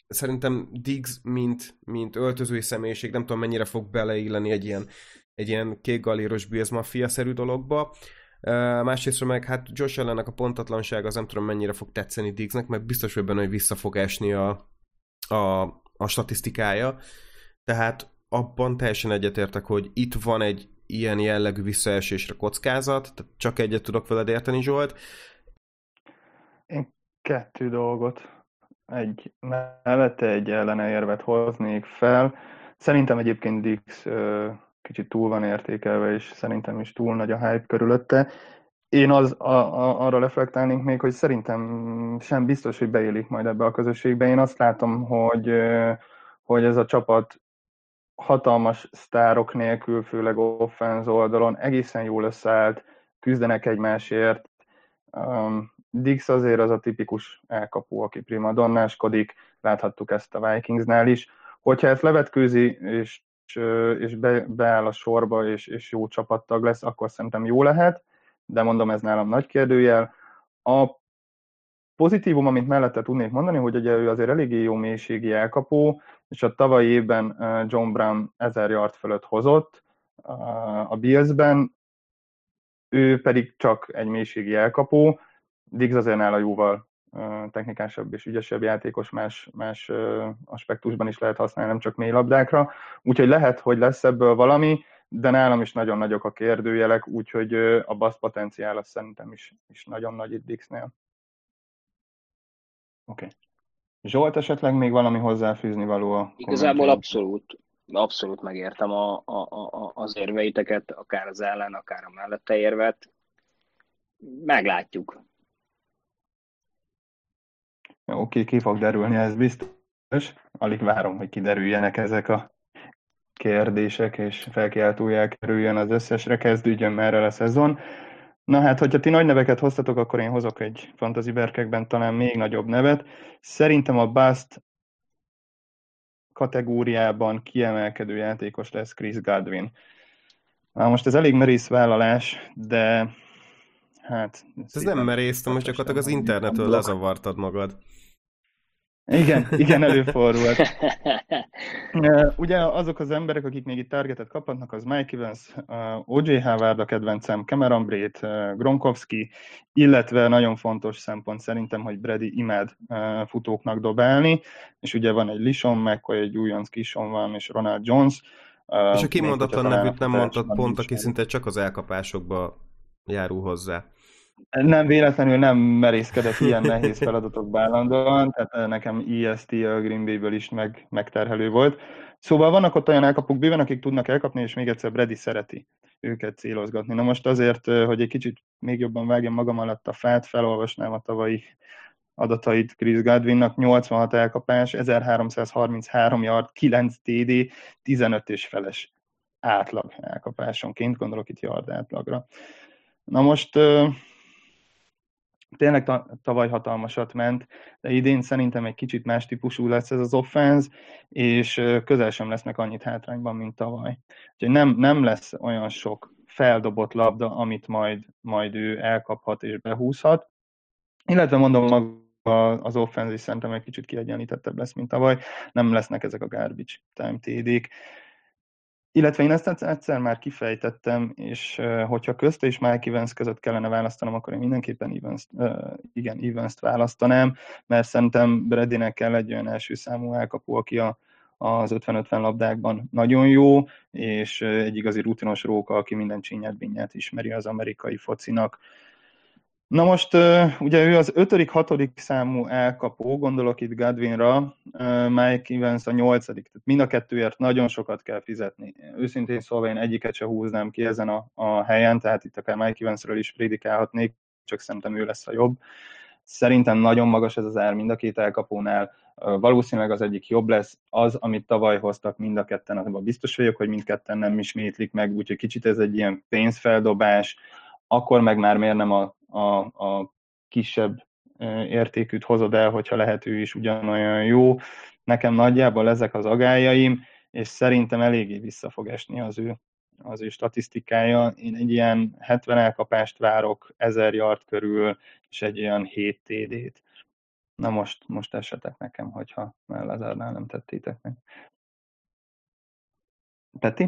szerintem Diggs, mint, mint öltözői személyiség, nem tudom mennyire fog beleilleni egy ilyen, egy ilyen kékgaléros Bills Mafia-szerű dologba. Uh, másrészt meg hát Josh Allennek a pontatlanság az nem tudom mennyire fog tetszeni Diggsnek, mert biztos, hogy benne, hogy vissza fog esni a, a, a statisztikája. Tehát abban teljesen egyetértek, hogy itt van egy ilyen jellegű visszaesésre kockázat, tehát csak egyet tudok veled érteni, Zsolt.
Én kettő dolgot. Egy mellette egy ellene érvet hoznék fel. Szerintem egyébként Dix kicsit túl van értékelve, és szerintem is túl nagy a hype körülötte. Én az, a, a, arra reflektálnék még, hogy szerintem sem biztos, hogy beélik majd ebbe a közösségbe. Én azt látom, hogy, hogy ez a csapat hatalmas sztárok nélkül, főleg offense oldalon egészen jól összeállt, küzdenek egymásért. Um, Diggs azért az a tipikus elkapó, aki primadonnáskodik, láthattuk ezt a Vikingsnál is. Hogyha ezt levetkőzi, és, és be, beáll a sorba, és, és jó csapattag lesz, akkor szerintem jó lehet, de mondom, ez nálam nagy kérdőjel. A pozitívum, amit mellette tudnék mondani, hogy ugye ő azért eléggé jó mélységi elkapó, és a tavalyi évben John Brown ezer yard fölött hozott a Billsben, ő pedig csak egy mélységi elkapó. Diggs azért nála jóval technikásabb és ügyesebb játékos, más, más aspektusban is lehet használni, nem csak mély labdákra. Úgyhogy lehet, hogy lesz ebből valami, de nálam is nagyon nagyok a kérdőjelek, úgyhogy a bassz potenciál az szerintem is, is nagyon nagy itt Diggsnél. Oké. Okay. Zsolt, esetleg még valami hozzáfűzni való a
Igazából abszolút, abszolút megértem a, a, a, az érveiteket, akár az ellen, akár a mellette érvet. Meglátjuk.
Oké, okay, ki fog derülni, ez biztos. Alig várom, hogy kiderüljenek ezek a kérdések, és felkiáltójel kerüljön az összesre, kezdődjön merre a szezon. Na hát, hogyha ti nagy neveket hoztatok, akkor én hozok egy fantasy berkekben talán még nagyobb nevet. Szerintem a Bust kategóriában kiemelkedő játékos lesz Chris Godwin. Na most ez elég merész vállalás, de hát...
Ez nem merész, most gyakorlatilag az internetről lezavartad magad.
Igen, igen, előfordult. Ugye azok az emberek, akik még itt targetet kaphatnak, az Mike Evans, o jé Howard a kedvencem, Cameron Brate, Gronkowski, illetve nagyon fontos szempont szerintem, hogy Brady imád futóknak dobálni, és ugye van egy LeSean McCoy, egy újonc Kishon van, és Ronald Jones.
És a kimondatlan nevűt nem mondtad pont, aki szinte csak az elkapásokba járul hozzá.
Nem véletlenül nem merészkedett ilyen nehéz feladatokba állandóan, tehát nekem i es té a Green Bay-ből is meg, megterhelő volt. Szóval vannak ott olyan elkapók bőven, akik tudnak elkapni, és még egyszer Brady szereti őket célozgatni. Na most azért, hogy egy kicsit még jobban vágjam magam alatt a fát, felolvasnám a tavalyi adatait Chris Godwinnak, nyolcvanhat elkapás, ezerháromszázharminchárom yard, kilenc té dé, tizenöt és feles átlag elkapásonként, gondolok itt yard átlagra. Na most tényleg tavaly hatalmasat ment, de idén szerintem egy kicsit más típusú lesz ez az offense, és közel sem lesznek annyit hátrányban, mint tavaly. Úgyhogy nem, nem lesz olyan sok feldobott labda, amit majd, majd ő elkaphat és behúzhat. Illetve mondom, maga az offense is szerintem egy kicsit kiegyenlítettebb lesz, mint tavaly. Nem lesznek ezek a garbage time té dék. Illetve én ezt egyszer már kifejtettem, és hogyha közte és Mike Evans között kellene választanom, akkor én mindenképpen Evans, uh, igen, Evans-t választanám, mert szerintem Bradynek kell egy olyan első számú elkapó, aki a, az ötven-ötven labdákban nagyon jó, és egy igazi rutinos róka, aki minden csinyát, binnyát ismeri az amerikai focinak. Na most ugye ő az ötödik, hatodik számú elkapó, gondolok itt Godwinra, Mike Evans a nyolcadik, tehát mind a kettőért nagyon sokat kell fizetni. Őszintén szólva én egyiket se húznám ki ezen a, a helyen, tehát itt akár Mike Evansről is prédikálhatnék, csak szerintem ő lesz a jobb. Szerintem nagyon magas ez az ár mind a két elkapónál, valószínűleg az egyik jobb lesz, az, amit tavaly hoztak mind a ketten, abban biztos vagyok, hogy mindketten nem ismétlik meg, úgyhogy kicsit ez egy ilyen pénzfeldobás, akkor meg már miért nem a A, a kisebb értékűt hozod el, hogyha lehet ő is ugyanolyan jó. Nekem nagyjából ezek az agályaim, és szerintem eléggé vissza fog esni az ő, az ő statisztikája. Én egy ilyen hetven elkapást várok, ezer yard körül, és egy olyan hét té dét. Na most, most esetek nekem, hogyha már Lazardnál nem tettétek meg. Peti?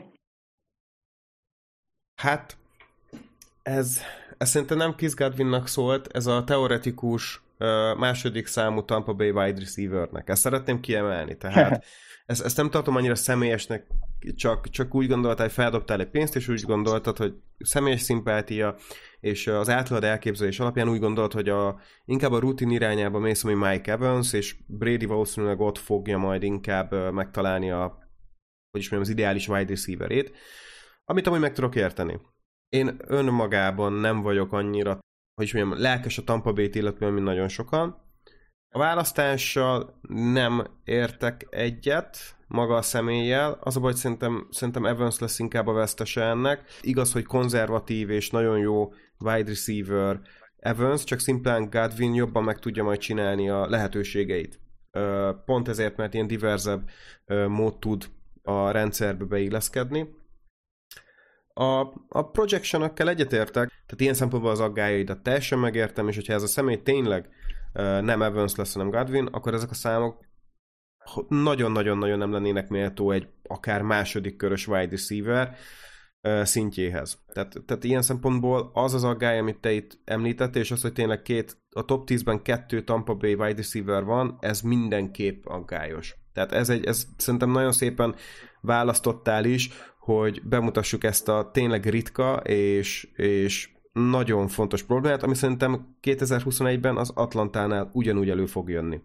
Hát, ez, ez szerintem nem Chris Godwinnak szólt, ez a teoretikus uh, második számú Tampa Bay wide receivernek. Ezt szeretném kiemelni, tehát ezt, ezt nem tartom annyira személyesnek, csak, csak úgy gondoltál, hogy feldobtál egy pénzt, és úgy gondoltad, hogy személyes szimpátia, és az általad elképzelés alapján úgy gondolt, hogy a, inkább a rutin irányába mész, ami Mike Evans, és Brady valószínűleg ott fogja majd inkább megtalálni a, hogy is mondjam, az ideális wide receiverét, amit amúgy meg tudok érteni. Én önmagában nem vagyok annyira, hogy is mondjam, lelkes a Tampa Bay-t illetően, mint nagyon sokan. A választással nem értek egyet, maga a személlyel. Az a baj, hogy szerintem, szerintem Evans lesz inkább a vesztese ennek. Igaz, hogy konzervatív és nagyon jó wide receiver Evans, csak szimplán Godwin jobban meg tudja majd csinálni a lehetőségeit. Pont ezért, mert ilyen diverzebb mód tud a rendszerbe beilleszkedni. A, a projection-ökkel egyetértek, tehát ilyen szempontból az aggályaidat teljesen megértem, és hogyha ez a személy tényleg uh, nem Evans lesz, hanem Godwin, akkor ezek a számok nagyon-nagyon-nagyon nem lennének méltó egy akár második körös wide receiver uh, szintjéhez. Tehát, tehát ilyen szempontból az az aggály, amit te itt említettél, és az, hogy tényleg két, a top tízben kettő Tampa Bay wide receiver van, ez mindenképp aggályos. Tehát ez, egy, ez szerintem nagyon szépen választottál is, hogy bemutassuk ezt a tényleg ritka és, és nagyon fontos problémát, ami szerintem kétezer-huszonegyben az Atlantánál ugyanúgy elő fog jönni.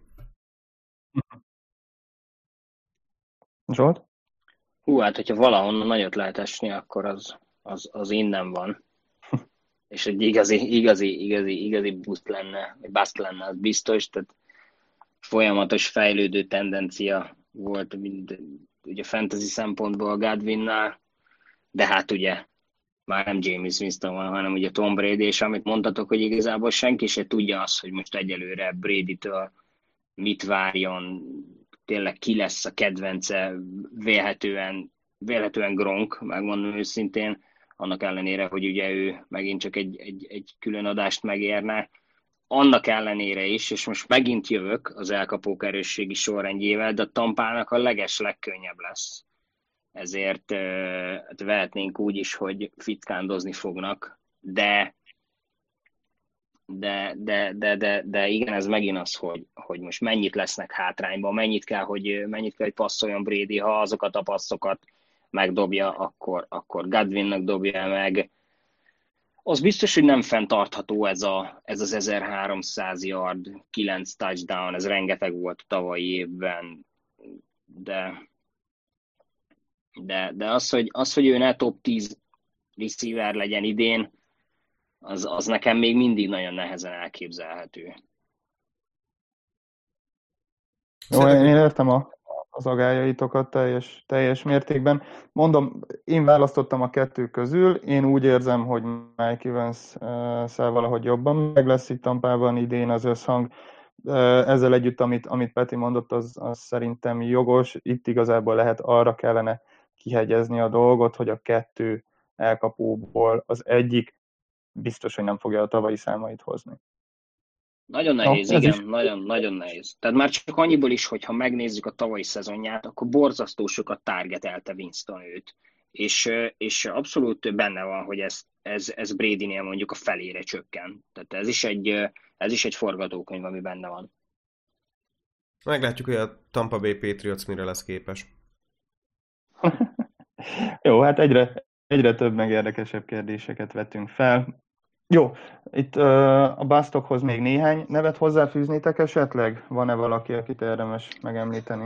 Zsolt?
Hú, hát hogyha valahonnan nagyot lehet esni, akkor az, az, az innen van. És egy igazi, igazi, igazi, igazi boost lenne, vagy bust lenne, az biztos, tehát folyamatos fejlődő tendencia volt, mind, ugye fantasy szempontból a Godwinnál, de hát ugye már nem James Winston van, hanem ugye Tom Brady, és amit mondtatok, hogy igazából senki se tudja azt, hogy most egyelőre Brady-től mit várjon, tényleg ki lesz a kedvence, vélhetően, vélhetően Gronk, megmondom őszintén, annak ellenére, hogy ugye ő megint csak egy, egy, egy külön adást megérne. Annak ellenére is, és most megint jövök az elkapók erősségi sorrendjével, de a Tampának a leges legkönnyebb lesz. Ezért hát vehetnénk úgy is, hogy fickándozni fognak, de, de, de, de, de, de igen, ez megint az, hogy, hogy most mennyit lesznek hátrányban, mennyit kell, hogy, mennyit kell, hogy passzoljon Brady, ha azokat a passzokat megdobja, akkor, akkor Godwinnak dobja meg. Az biztos, hogy nem fenntartható ez, a, ez az ezerháromszáz yard, kilenc touchdown, ez rengeteg volt a tavalyi évben, de, de, de az, hogy, az, hogy ő ne top tíz receiver legyen idén, az, az nekem még mindig nagyon nehezen elképzelhető.
Jó, én értem a, az agályaitokat teljes, teljes mértékben. Mondom, én választottam a kettő közül, én úgy érzem, hogy Mike Evans-szel valahogy jobban meg lesz itt Tampában idén az összhang. Ezzel együtt, amit, amit Peti mondott, az, az szerintem jogos. Itt igazából lehet arra kellene kihegyezni a dolgot, hogy a kettő elkapóból az egyik biztos, hogy nem fogja a tavalyi számait hozni.
Nagyon nehéz, no, igen, nagyon, nagyon nehéz. Tehát már csak annyiból is, hogyha megnézzük a tavalyi szezonját, akkor borzasztó sokat targetelte Winston őt. És, és abszolút benne van, hogy ez, ez, ez Bradynél mondjuk a felére csökken. Tehát ez is egy, ez is egy forgatókönyv, ami benne van.
Meglátjuk, hogy a Tampa Bay Patriots mire lesz képes.
Jó, hát egyre, egyre több meg érdekesebb kérdéseket vetünk fel. Jó, itt uh, a basztokhoz még néhány nevet hozzáfűznétek esetleg? Van-e valaki, akit érdemes megemlíteni?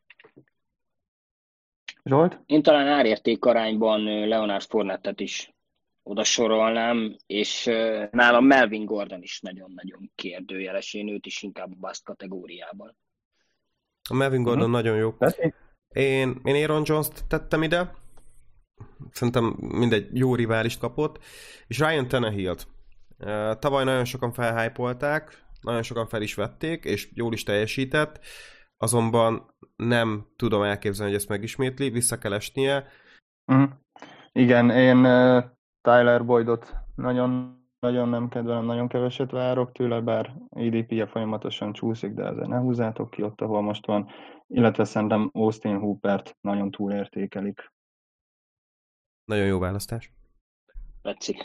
Zsolt?
Én talán árérték arányban Leonard Fournette-et is oda sorolnám, és uh, nálam Melvin Gordon is nagyon-nagyon kérdőjeles, én őt is inkább a bust kategóriában.
A Melvin Gordon uh-huh. nagyon jó.
Én,
én, én Aaron Jones-t tettem ide, szerintem mindegy jó riválist kapott, és Ryan Tannehill-t. Tavaly nagyon sokan felhypolták, nagyon sokan fel is vették, és jól is teljesített, azonban nem tudom elképzelni, hogy ezt megismétli, vissza kell esnie.
Uh-huh. Igen, én uh, Tyler Boydot nagyon nagyon nem kedvelem, nagyon keveset várok tőle, bár á dé pé-je folyamatosan csúszik, de ezzel ne húzzátok ki ott, ahol most van. Illetve szerintem Austin Hoopert nagyon túlértékelik.
Nagyon jó választás.
Tetszik.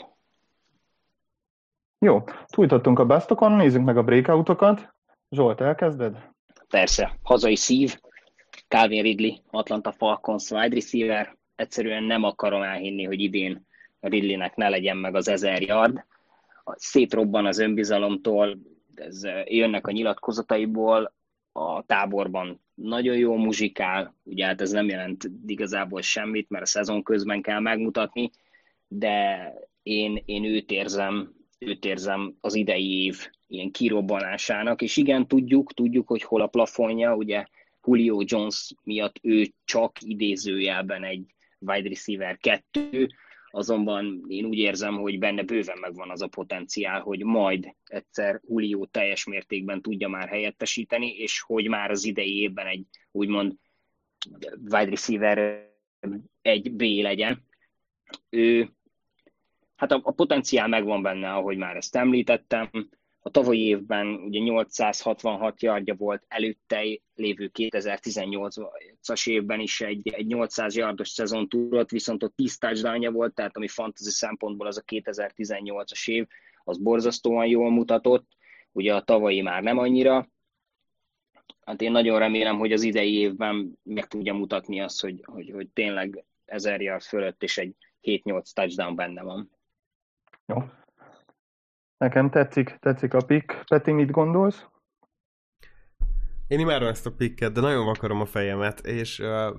Jó, túljutottunk a bustokon, nézzük meg a breakoutokat. Zsolt, elkezded?
Persze, hazai szív, Calvin Ridley, Atlanta Falcons wide receiver. Egyszerűen nem akarom elhinni, hogy idén Ridleynek ne legyen meg az ezer yard. Szétrobban az önbizalomtól, ez jönnek a nyilatkozataiból, a táborban nagyon jó muzsikál, ugye hát ez nem jelent igazából semmit, mert a szezon közben kell megmutatni, de én, én őt érzem, őt érzem az idei év ilyen kirobbanásának, és igen, tudjuk, tudjuk, hogy hol a plafonja, ugye Julio Jones miatt ő csak idézőjelben egy wide receiver kettő, azonban én úgy érzem, hogy benne bőven megvan az a potenciál, hogy majd egyszer Julio teljes mértékben tudja már helyettesíteni, és hogy már az idei évben egy úgymond wide receiver egy B legyen. Ő, hát a, a potenciál megvan benne, ahogy már ezt említettem. A tavalyi évben ugye nyolcszázhatvanhat yardja volt, előtte lévő kétezer-tizennyolcas évben is egy, egy nyolcszáz yardos szezon túrott, viszont ott tíz touchdownja volt, tehát ami fantasy szempontból az a kétezer-tizennyolcas év, az borzasztóan jól mutatott, ugye a tavalyi már nem annyira. Hát én nagyon remélem, hogy az idei évben meg tudja mutatni azt, hogy, hogy, hogy tényleg ezer yard fölött és egy hét-nyolc touchdown benne van.
Jó. Nekem tetszik, tetszik a pick. Peti, mit gondolsz?
Én imádom ezt a picket, de nagyon vakarom a fejemet, és uh,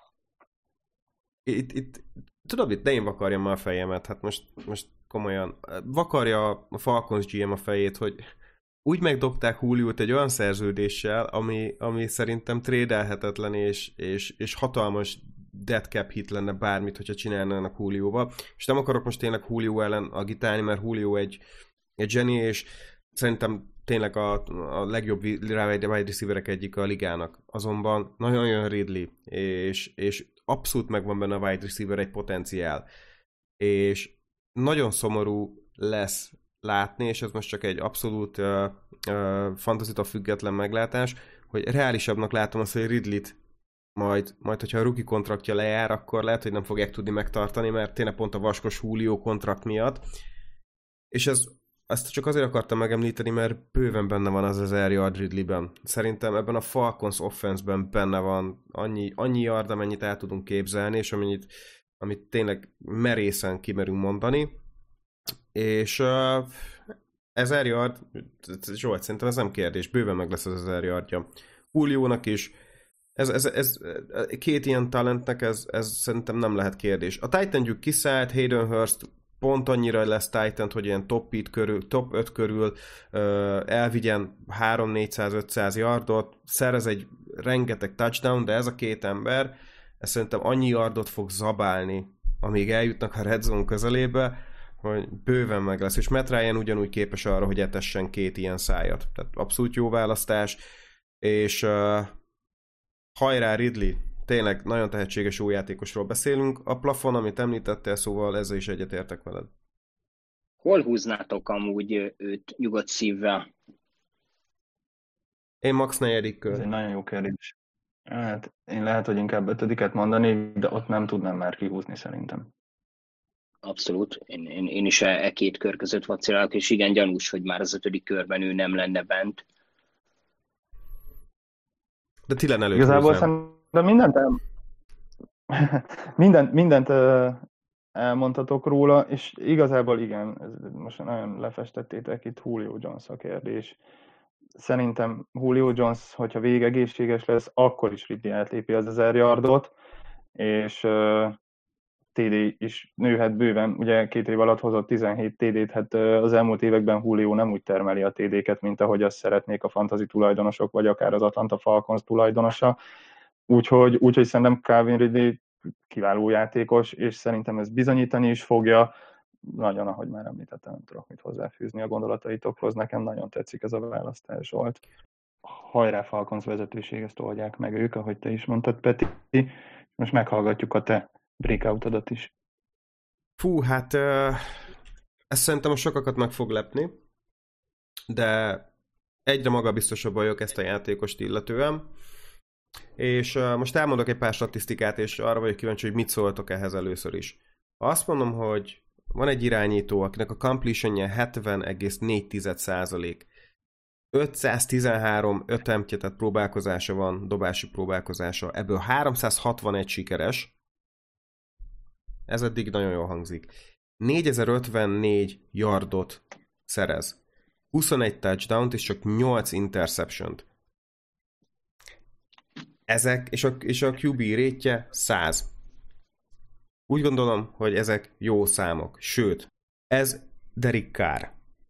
itt, itt, tudod, itt ne én vakarjam már a fejemet, hát most, most komolyan. Vakarja a Falcons gé em a fejét, hogy úgy megdobták Juliót egy olyan szerződéssel, ami, ami szerintem trédelhetetlen, és, és, és hatalmas dead cap hit lenne bármit, hogyha csinálnának Julióval. És nem akarok most tényleg Julio ellen agitálni, mert Julio egy egy zseni, és szerintem tényleg a, a legjobb wide receiverek egyik a ligának. Azonban nagyon jön Ridley, és, és abszolút megvan benne a wide receiver egy potenciál. És nagyon szomorú lesz látni, és ez most csak egy abszolút uh, uh, fantazitól független meglátás, hogy reálisabbnak látom azt, hogy Ridley-t majd, majd, hogyha a rookie kontraktja lejár, akkor lehet, hogy nem fogják tudni megtartani, mert tényleg pont a vaskos Julio kontrakt miatt. És ez Ezt csak azért akartam megemlíteni, mert bőven benne van az ezer yard Ridley-ben. Szerintem ebben a Falcons offense-ben benne van annyi, annyi yard, amennyit el tudunk képzelni, és amennyit, amit tényleg merészen kimerünk mondani. És uh, ezer yard, Zsolt, szerintem ez nem kérdés, bőven meg lesz az ezer yardja. Julio-nak is, ez, ez, ez, két ilyen talentnek ez, ez szerintem nem lehet kérdés. A Titan-gyük kiszállt, Hayden Hurst pont annyira lesz Titan, hogy ilyen top öt körül, top öt körül uh, elvigyen három-négyszáz-ötszáz yardot, szerez egy rengeteg touchdown, de ez a két ember, ez szerintem annyi yardot fog zabálni, amíg eljutnak a red zone közelébe, hogy bőven meg lesz. És Matt Ryan ugyanúgy képes arra, hogy etessen két ilyen szájat. Tehát abszolút jó választás, és uh, hajrá Ridley! Tényleg nagyon tehetséges jó játékosról beszélünk. A plafon, amit említettél, szóval ezzel is egyetértek veled.
Hol húznátok amúgy őt nyugodt szívvel?
Én max negyedik kör.
Ez egy nagyon jó kérdés. Hát én lehet, hogy inkább ötödiket mondani, de ott nem tudnám már kihúzni szerintem.
Abszolút. Én, én, én is e, e két kör között vacilálok, és igen, gyanús, hogy már az ötödik körben ő nem lenne bent.
De Tilen előtt
Igazából szerintem mindent, el... mindent, mindent elmondhatok róla, és igazából igen, ez most nagyon lefestettétek itt Julio Jones a kérdés. Szerintem Julio Jones, hogyha végegészséges lesz, akkor is Ridley átlépi az ezer yardot, és uh, té dé is nőhet bőven. Ugye két év alatt hozott tizenhét té dét, hát uh, az elmúlt években Julio nem úgy termeli a té déket, mint ahogy azt szeretnék a fantasy tulajdonosok, vagy akár az Atlanta Falcons tulajdonosa. Úgyhogy, úgyhogy szerintem Calvin Ridley kiváló játékos, és szerintem ez bizonyítani is fogja. Nagyon, ahogy már említettem, nem tudok mit hozzáfűzni a gondolataitokhoz. Nekem nagyon tetszik ez a választás volt. Hajrá Falcons vezetőség, ezt oldják meg ők, ahogy te is mondtad, Peti. Most meghallgatjuk a te breakoutodat is.
Fú, hát uh, Ez szerintem sokakat meg fog lepni, de egyre magabiztosabb vagyok ezt a játékost illetően. És uh, most elmondok egy pár statisztikát, és arra vagyok kíváncsi, hogy mit szóltok ehhez először is. Ha azt mondom, hogy van egy irányító, akinek a completionje hetven egész négy százalék, ötszáztizenhárom attemptje, tehát próbálkozása van, dobási próbálkozása, ebből háromszázhatvanegy sikeres, ez eddig nagyon jól hangzik. négyezer-ötvennégy yardot szerez, huszonegy touchdownt és csak nyolc interceptiont. Ezek, és a, és a kú bé rétje száz. Úgy gondolom, hogy ezek jó számok. Sőt, ez Derek Carr.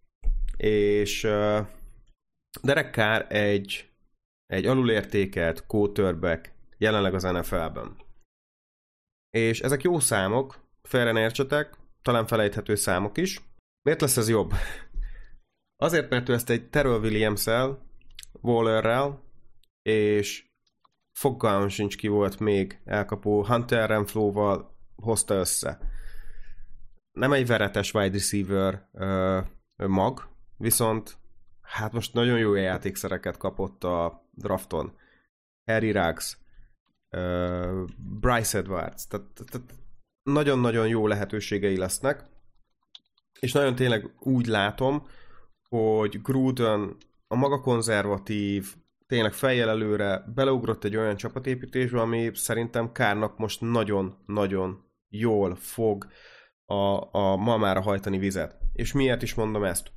És uh, Derek Carr egy, egy alulértékelt quarterback jelenleg az en ef el-ben. És ezek jó számok, félre ne értsetek, talán felejthető számok is. Miért lesz ez jobb? Azért, mert ő ezt egy Terrell Williams-el, Wallerrel, és fogalmam sincs ki volt még elkapó Hunter Renfrow-val hozta össze. Nem egy veretes wide receiver ö, mag, viszont hát most nagyon jó játékszereket kapott a drafton. Harry Ruggs, ö, Bryce Edwards, tehát, tehát nagyon-nagyon jó lehetőségei lesznek, és nagyon tényleg úgy látom, hogy Gruden a maga konzervatív, tényleg fejjel előre beleugrott egy olyan csapatépítésbe, ami szerintem Carrnak most nagyon-nagyon jól fog a, a ma mára hajtani vizet. És miért is mondom ezt?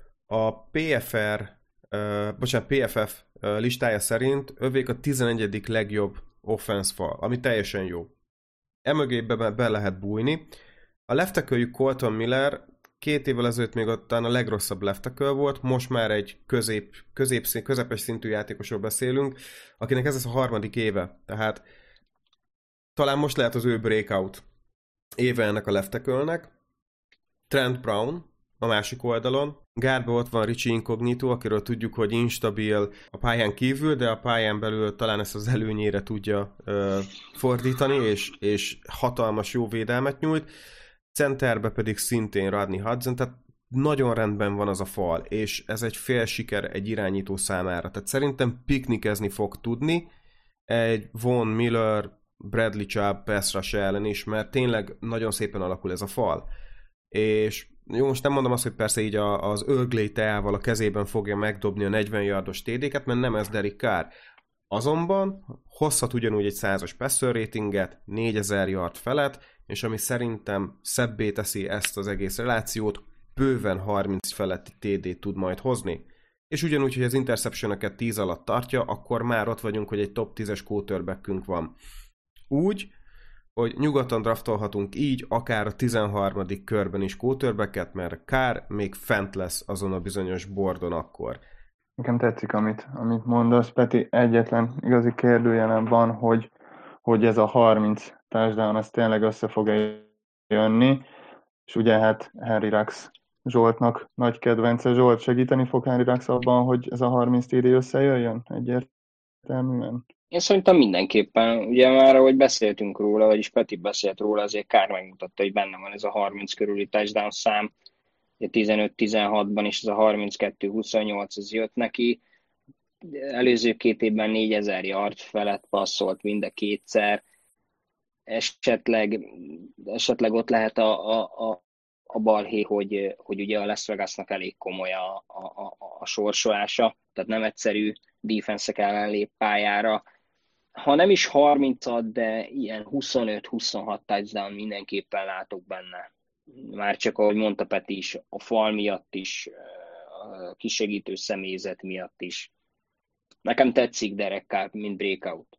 A pé ef er, uh, bocsánat, pé ef ef uh, listája szerint övék a tizenegyedik legjobb offense fal, ami teljesen jó. Emögé be, be lehet bújni. A left tackle-jük Colton Miller két évvel ezelőtt még ottan a legrosszabb left tackle volt, most már egy közép, közép, közepes szintű játékosról beszélünk, akinek ez az a harmadik éve. Tehát talán most lehet az ő breakout éve ennek a left tackle-nek. Trent Brown a másik oldalon. Guardban ott van Richie Incognito, akiről tudjuk, hogy instabil a pályán kívül, de a pályán belül talán ezt az előnyére tudja ö, fordítani, és, és hatalmas jó védelmet nyújt. Centerbe pedig szintén Rodney Hudson, tehát nagyon rendben van az a fal, és ez egy fél siker egy irányító számára. Tehát szerintem piknikezni fog tudni egy Von Miller, Bradley Chubb, pass rush ellen is, mert tényleg nagyon szépen alakul ez a fal. És jó, most nem mondom azt, hogy persze így a, az Örgley teával a kezében fogja megdobni a negyven yardos té dé-ket, mert nem ez Derek Carr. Azonban hozhat ugyanúgy egy százas passer ratinget, négyezer yard felett, és ami szerintem szebbé teszi ezt az egész relációt, bőven harminc feletti té dét tud majd hozni. És ugyanúgy, hogy az interceptionöket tíz alatt tartja, akkor már ott vagyunk, hogy egy top tízes quarterbackünk van. Úgy, hogy nyugodtan draftolhatunk így, akár a tizenharmadik körben is quarterbacket, mert Carr még fent lesz azon a bizonyos bordon akkor.
Nekem tetszik, amit, amit mondasz, Peti. Egyetlen igazi kérdőjelem van, hogy, hogy ez a harminc touchdown, az tényleg össze fog jönni, és ugye hát Harry Ruggs Zsoltnak nagy kedvence. Zsolt, segíteni fog Harry Ruggs abban, hogy ez a harminc té dé összejöjjön egyértelműen?
Én szerintem mindenképpen, ugye már ahogy beszéltünk róla, vagyis Peti beszélt róla, azért Carr megmutatta, hogy benne van ez a harminc körüli touchdown szám, tizenöt tizenhatban is ez a harminckettő huszonnyolc, ez jött neki. Előző két évben négyezer yard felett passzolt mind a kétszer. Esetleg, esetleg ott lehet a, a, a, a balhé, hogy, hogy ugye a Las Vegasnak elég komoly a, a, a, a sorsolása, tehát nem egyszerű defense-ek ellen lép pályára. Ha nem is harmincat, de ilyen huszonöt-huszonhat touchdown mindenképpen látok benne. Már csak ahogy mondta Peti is, a fal miatt is, a kisegítő személyzet miatt is. Nekem tetszik Derek Carr, mint breakout.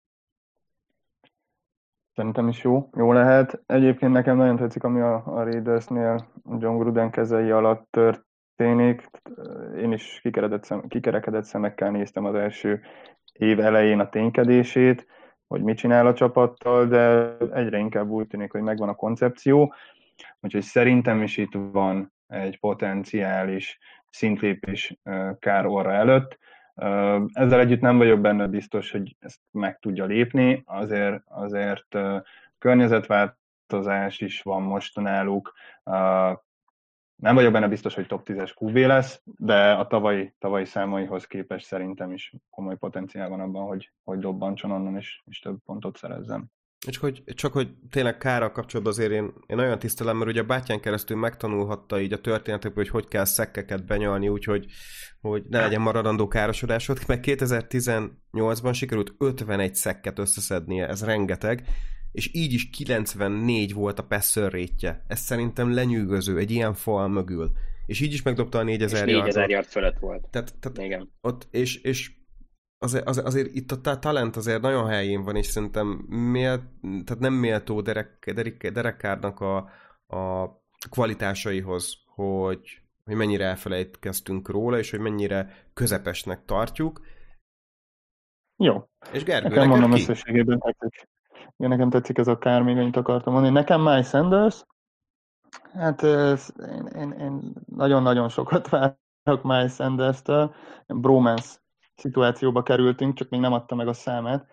Szerintem is jó, jó lehet. Egyébként nekem nagyon tetszik, ami a, a Raidersnél John Gruden kezei alatt történik. Én is kikerekedett, szem, kikerekedett szemekkel néztem az első év elején a ténykedését, hogy mit csinál a csapattal, de egyre inkább úgy tűnik, hogy megvan a koncepció. Úgyhogy szerintem is itt van egy potenciális szintlépés Carr orra előtt. Ezzel együtt nem vagyok benne biztos, hogy ezt meg tudja lépni, azért, azért környezetváltozás is van most náluk, Nem vagyok benne biztos, hogy top tízes kú bé lesz, de a tavalyi, tavalyi számaihoz képest szerintem is komoly potenciál van abban, hogy, hogy dobbancson onnan, és, és több pontot szerezzem.
Csak hogy, csak hogy tényleg Kárral kapcsolatban azért én, én nagyon tisztelem, mert ugye a bátyán keresztül megtanulhatta így a történetekből, hogy hogy kell szekkeket benyalni, úgyhogy hogy ne legyen maradandó károsodásod, meg kétezer-tizennyolcban sikerült ötvenegy szekket összeszednie, ez rengeteg, és így is kilencvennégy volt a passer rate-je. Ez szerintem lenyűgöző egy ilyen fal mögül. És így is megdobta a négyezer
yardot. négyezer yard fölött volt.
Tehát, tehát
igen.
Ott, és, és azért, azért, azért itt a talent azért nagyon helyén van, és szerintem mélt, tehát nem méltó Derek, Derek, Derek Carrnak a, a kvalitásaihoz, hogy, hogy mennyire elfelejtkeztünk róla, és hogy mennyire közepesnek tartjuk.
Jó.
És Gergő,
nekem mondom
ki?
összességében tetszik. Igen, nekem tetszik ez a Carr, még annyit akartam mondani. Nekem Miles Sanders, hát ez, én, én, én nagyon-nagyon sokat várok Miles Sanders-től. Bromance szituációba kerültünk, csak még nem adta meg a számát.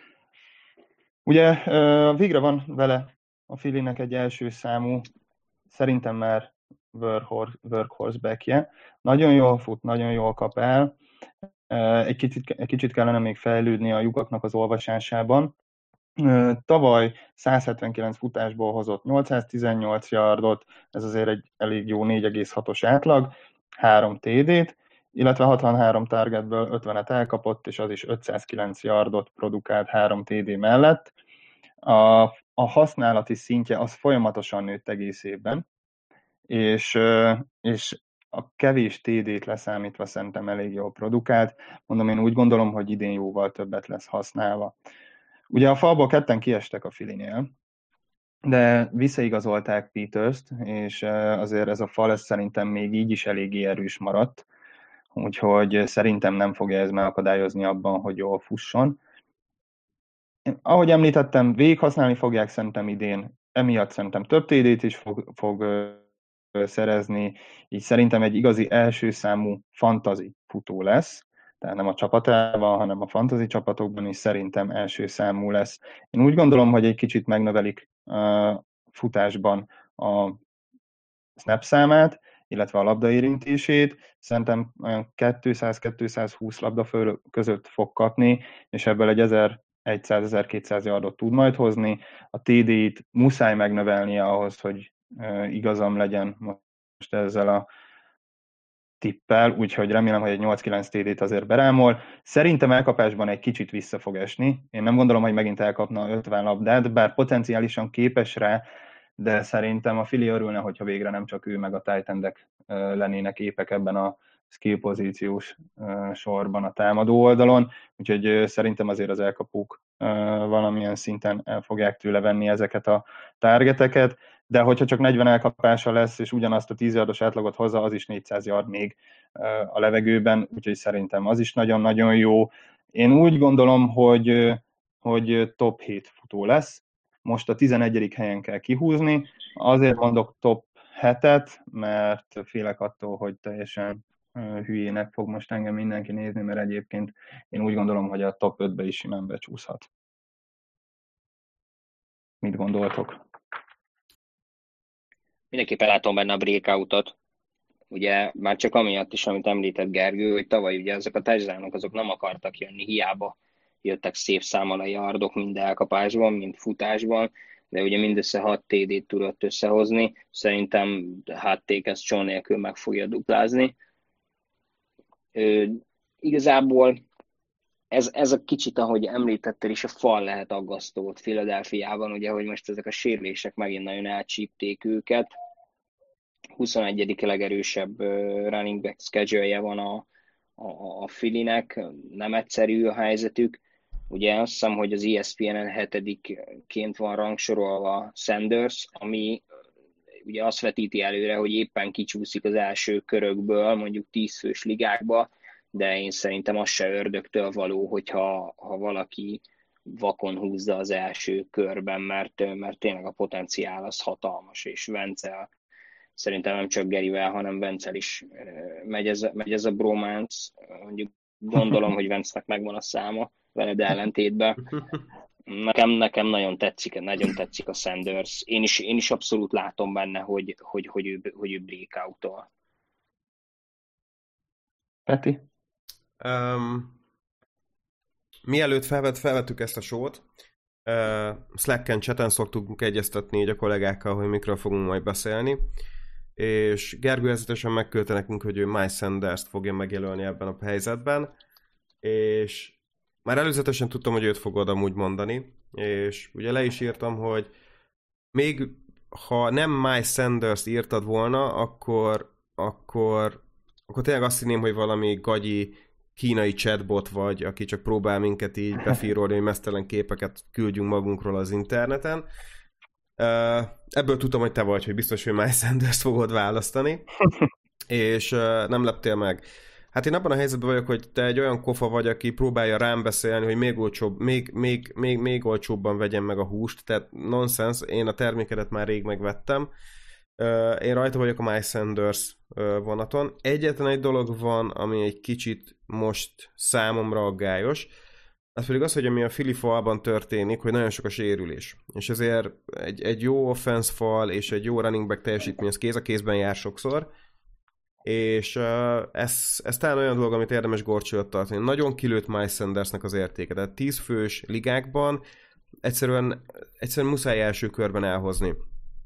Ugye végre van vele a Phillynek egy első számú, szerintem már workhorse, workhorse backje. Nagyon jól fut, nagyon jól kap el. Egy kicsit, egy kicsit kellene még fejlődni a lyukaknak az olvasásában. Tavaly száz hetvenkilenc futásból hozott nyolcszáztizennyolc yardot, ez azért egy elég jó négy egész hatos átlag, három té dét, illetve hatvanhárom targetből ötvenet elkapott, és az is ötszázkilenc yardot produkált három té dé mellett. A, a használati szintje az folyamatosan nőtt egész évben, és, és a kevés té dét leszámítva szerintem elég jól produkált. Mondom, én úgy gondolom, hogy idén jóval többet lesz használva. Ugye a falból ketten kiestek a Phillynél, de visszaigazolták Peters-t, és azért ez a fal ez szerintem még így is eléggé erős maradt, úgyhogy szerintem nem fogja ez megakadályozni abban, hogy jól fusson. Ahogy említettem, végig használni fogják szerintem idén, emiatt szerintem több té dét is fog, fog szerezni, így szerintem egy igazi első számú fantasy futó lesz, tehát nem a csapatában, hanem a fantasy csapatokban is szerintem első számú lesz. Én úgy gondolom, hogy egy kicsit megnövelik a futásban a snap számát, illetve a labdaérintését. Szerintem olyan kétszáz-kétszázhúsz labda föl között fog kapni, és ebből egy ezerszáz-ezerkétszáz yardot tud majd hozni. A té dét muszáj megnövelnie ahhoz, hogy igazam legyen most ezzel a tippel, úgyhogy remélem, hogy egy nyolc-kilenc té dét azért berámol. Szerintem elkapásban egy kicsit vissza fog esni. Én nem gondolom, hogy megint elkapna ötven labdát, bár potenciálisan képes rá, de szerintem a Philly örülne, hogyha végre nem csak ő meg a tight endek lennének épek ebben a skill pozíciós sorban a támadó oldalon, úgyhogy szerintem azért az elkapók valamilyen szinten el fogják tőle venni ezeket a targeteket, de hogyha csak negyven elkapása lesz, és ugyanazt a tíz yardos átlagot hozza, az is négyszáz yard még a levegőben, úgyhogy szerintem az is nagyon-nagyon jó. Én úgy gondolom, hogy, hogy top hét futó lesz, most a tizenegyedik helyen kell kihúzni, azért mondok top hetet, mert félek attól, hogy teljesen hülyének fog most engem mindenki nézni, mert egyébként én úgy gondolom, hogy a top ötbe is simán becsúszhat. Mit gondoltok?
Mindenképpen látom benne a breakoutot. Ugye már csak amiatt is, amit említett Gergő, hogy tavaly ugye ezek a touchdownok azok nem akartak jönni, hiába jöttek szép számmal a yardok mind elkapásban, mind futásban, de ugye mindössze hat té dét tudott összehozni. Szerintem hátték ezt csón nélkül meg fogja duplázni. Ö, igazából ez, ez a kicsit, ahogy említetted is, a fal lehet aggasztó ott Philadelphiában, ugye, hogy most ezek a sérülések megint nagyon elcsípték őket. huszonegyedik legerősebb running back schedule-je van a, a, a Phillynek, nem egyszerű a helyzetük. Ugye azt hiszem, hogy az é es pé en-en hetedikként van rangsorolva Sanders, ami ugye azt vetíti előre, hogy éppen kicsúszik az első körökből, mondjuk tíz fős ligákba, de én szerintem az se ördögtől való, hogyha ha valaki vakon húzza az első körben, mert, mert tényleg a potenciál az hatalmas, és Vencel, szerintem nem csak Gerivel, hanem Vencel is megy ez, megy ez a bromance. Mondjuk gondolom, hogy Vencnek megvan a száma veled ellentétben. Nekem, nekem nagyon tetszik, nagyon tetszik a Sanders. Én is, én is abszolút látom benne, hogy, hogy, hogy ő, hogy ő breakout-tol.
Peti?
Um, mielőtt felvett, felvettük ezt a sót, uh, Slacken chaten szoktunk egyeztetni így a kollégákkal, hogy mikről fogunk majd beszélni, és Gergő ezetesen megküldte nekünk, hogy ő Miles Sanders-t fogja megjelölni ebben a helyzetben, és már előzetesen tudtam, hogy őt fogod amúgy mondani, és ugye le is írtam, hogy még ha nem Miles Sanders írtad volna, akkor, akkor, akkor tényleg azt hinném, hogy valami gagyi kínai chatbot vagy, aki csak próbál minket így befírolni, hogy mesztelen képeket küldjünk magunkról az interneten. Ebből tudom, hogy te vagy, hogy biztos, hogy Miles Sanders fogod választani, és nem leptél meg. Hát én abban a helyzetben vagyok, hogy te egy olyan kofa vagy, aki próbálja rám beszélni, hogy még, olcsóbb, még, még, még, még olcsóbban vegyem meg a húst, tehát nonsense, én a termékedet már rég megvettem. Én rajta vagyok a Miles Sanders vonaton. Egyetlen egy dolog van, ami egy kicsit most számomra aggályos, az pedig az, hogy ami a Philly falban történik, hogy nagyon sok a sérülés. És ezért egy, egy jó offense fal és egy jó running back teljesítmény, az kéz a kézben jár sokszor, és uh, ez, ez talán olyan dolog, amit érdemes gorcsőt tartani. Nagyon kilőtt Miles Sandersnek az értéke, tehát tíz fős ligákban egyszerűen, egyszerűen muszáj első körben elhozni.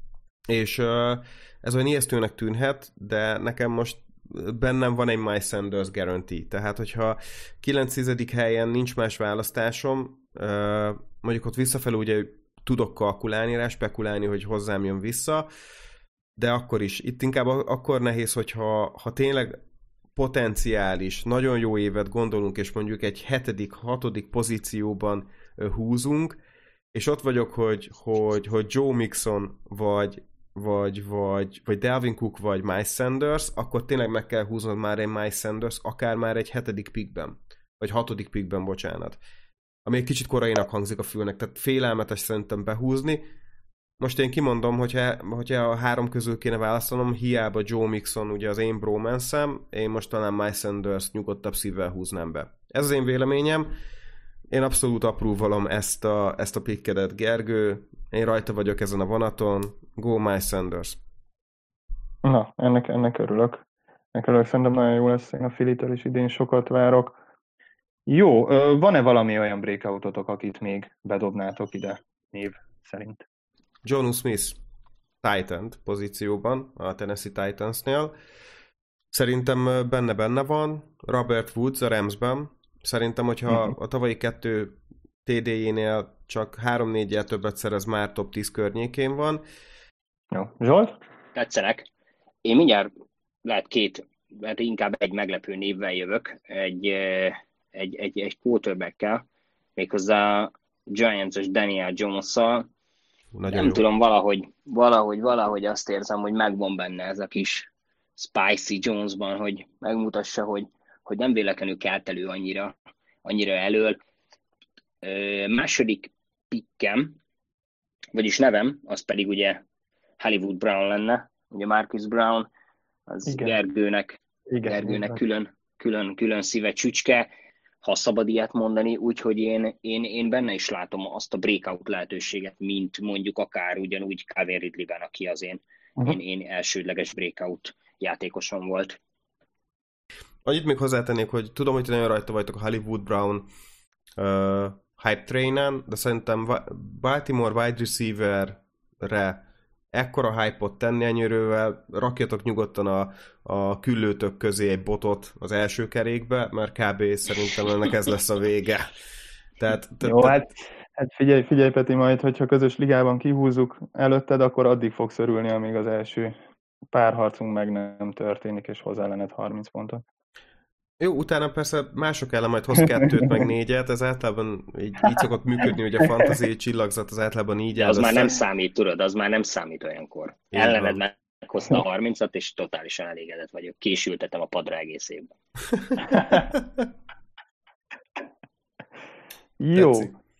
És uh, ez olyan ijesztőnek tűnhet, de nekem most bennem van egy Miles Sanders guarantee. Tehát, hogyha kilenc helyen nincs más választásom, uh, mondjuk ott visszafelé ugye tudok kalkulálni rá, spekulálni, hogy hozzám jön vissza, de akkor is. Itt inkább akkor nehéz, hogyha ha tényleg potenciális, nagyon jó évet gondolunk, és mondjuk egy hetedik, hatodik pozícióban húzunk, és ott vagyok, hogy, hogy, hogy Joe Mixon, vagy, vagy, vagy, vagy Dalvin Cook, vagy Miles Sanders, akkor tényleg meg kell húznod már egy Miles Sanders, akár már egy hetedik pickben, vagy hatodik pickben, bocsánat. Ami egy kicsit korainak hangzik a fülnek, tehát félelmetes szerintem behúzni. Most én kimondom, hogyha, hogyha a három közül kéne választanom, hiába Joe Mixon, ugye az én bromance-em, én most talán Miles Sanders nyugodtabb szívvel húznám be. Ez az én véleményem. Én abszolút approvalom ezt a, ezt a pickedet, Gergő. Én rajta vagyok ezen a vonaton. Go Miles Sanders.
Na, ennek, ennek örülök. Ennek örülök, szerintem nagyon jó lesz. Én a Philly-től is idén sokat várok. Jó, van-e valami olyan breakoutotok, akit még bedobnátok ide név szerint?
Jonnu Smith Titan pozícióban, a Tennessee Titansnél. Szerintem benne-benne van. Robert Woods a Ramsben. Szerintem, hogyha uh-huh. a tavalyi kettő té dé-jénél csak három-négyel többet szerez, már top tíz környékén van.
Jó. Zsolt?
Tetszenek. Én mindjárt lehet két, lehet inkább egy meglepő névvel jövök, egy, egy, egy, egy quarterback-kel, méghozzá Giants-os Daniel Jones-szal.
Nagyon
nem
jó.
tudom, valahogy, valahogy, valahogy azt érzem, hogy megvan benne ez a kis Spicy Jonesban, hogy megmutassa, hogy, hogy nem véletlenül kelt elő annyira, annyira elől. Ö, második pikkem, vagyis nevem, az pedig ugye Hollywood Brown lenne, ugye Marcus Brown, az Igen. Gergőnek, Igen, Gergőnek külön, külön, külön szíve csücske, ha szabad ilyet mondani, úgyhogy én, én, én benne is látom azt a breakout lehetőséget, mint mondjuk akár ugyanúgy Calvin Ridley-ben, aki az én, uh-huh. én, én elsődleges breakout játékosom volt.
Annyit még hozzátennék, hogy tudom, hogy nagyon rajta vagytok a Hollywood Brown uh, hype trainen, de szerintem Baltimore wide receiver-re ekkora hype-ot tenni ennyire, rakjatok nyugodtan a, a küllőtök közé egy botot az első kerékbe, mert kb. Szerintem ennek ez lesz a vége. Tehát, te,
Jó,
te...
hát, hát figyelj, figyelj Peti, majd, hogyha közös ligában kihúzzuk előtted, akkor addig fogsz örülni, amíg az első párharcunk meg nem történik, és hozzá lenned harminc pontot.
Jó, utána persze mások ellen majd hoz kettőt, meg négyet, ez általában így, így szokott működni, hogy a fantasy csillagzat az általában így áll.
Az már nem számít, tudod, az már nem számít olyankor. Én ellened meghozta a harmincat, és totálisan elégedett vagyok. Késültetem a padra egész évben.
Jó.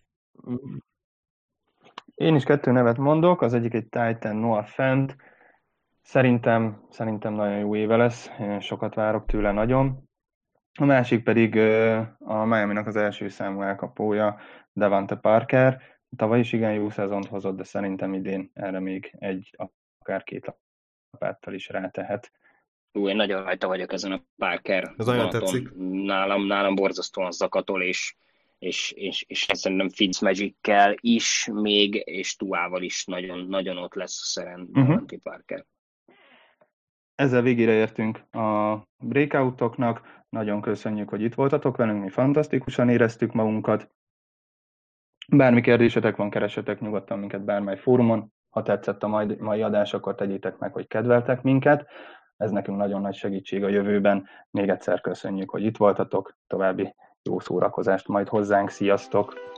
Én is kettő nevet mondok, az egyik egy Titan, Noah Fant. Szerintem, szerintem nagyon jó éve lesz, én sokat várok tőle nagyon. A másik pedig a Miaminak az első számú elkapója, Devante Parker. Tavaly is igen jó szezont hozott, de szerintem idén erre még egy, akár két lapáttal is rátehet.
Ú, én nagyon rajta vagyok ezen a Parker
Ez nagyon
vonaton.
tetszik.
Nálam, nálam borzasztóan zakatol, és, és, és, és szerintem Fitzmagic-kel is még, és Tuával is nagyon, nagyon ott lesz a szeren Devante uh-huh. Parker.
Ezzel végére értünk a breakoutoknak. Nagyon köszönjük, hogy itt voltatok velünk, mi fantasztikusan éreztük magunkat. Bármi kérdésetek van, keresetek nyugodtan minket bármely fórumon. Ha tetszett a mai, mai adás, akkor tegyétek meg, hogy kedveltek minket. Ez nekünk nagyon nagy segítség a jövőben. Még egyszer köszönjük, hogy itt voltatok. További jó szórakozást majd hozzánk. Sziasztok!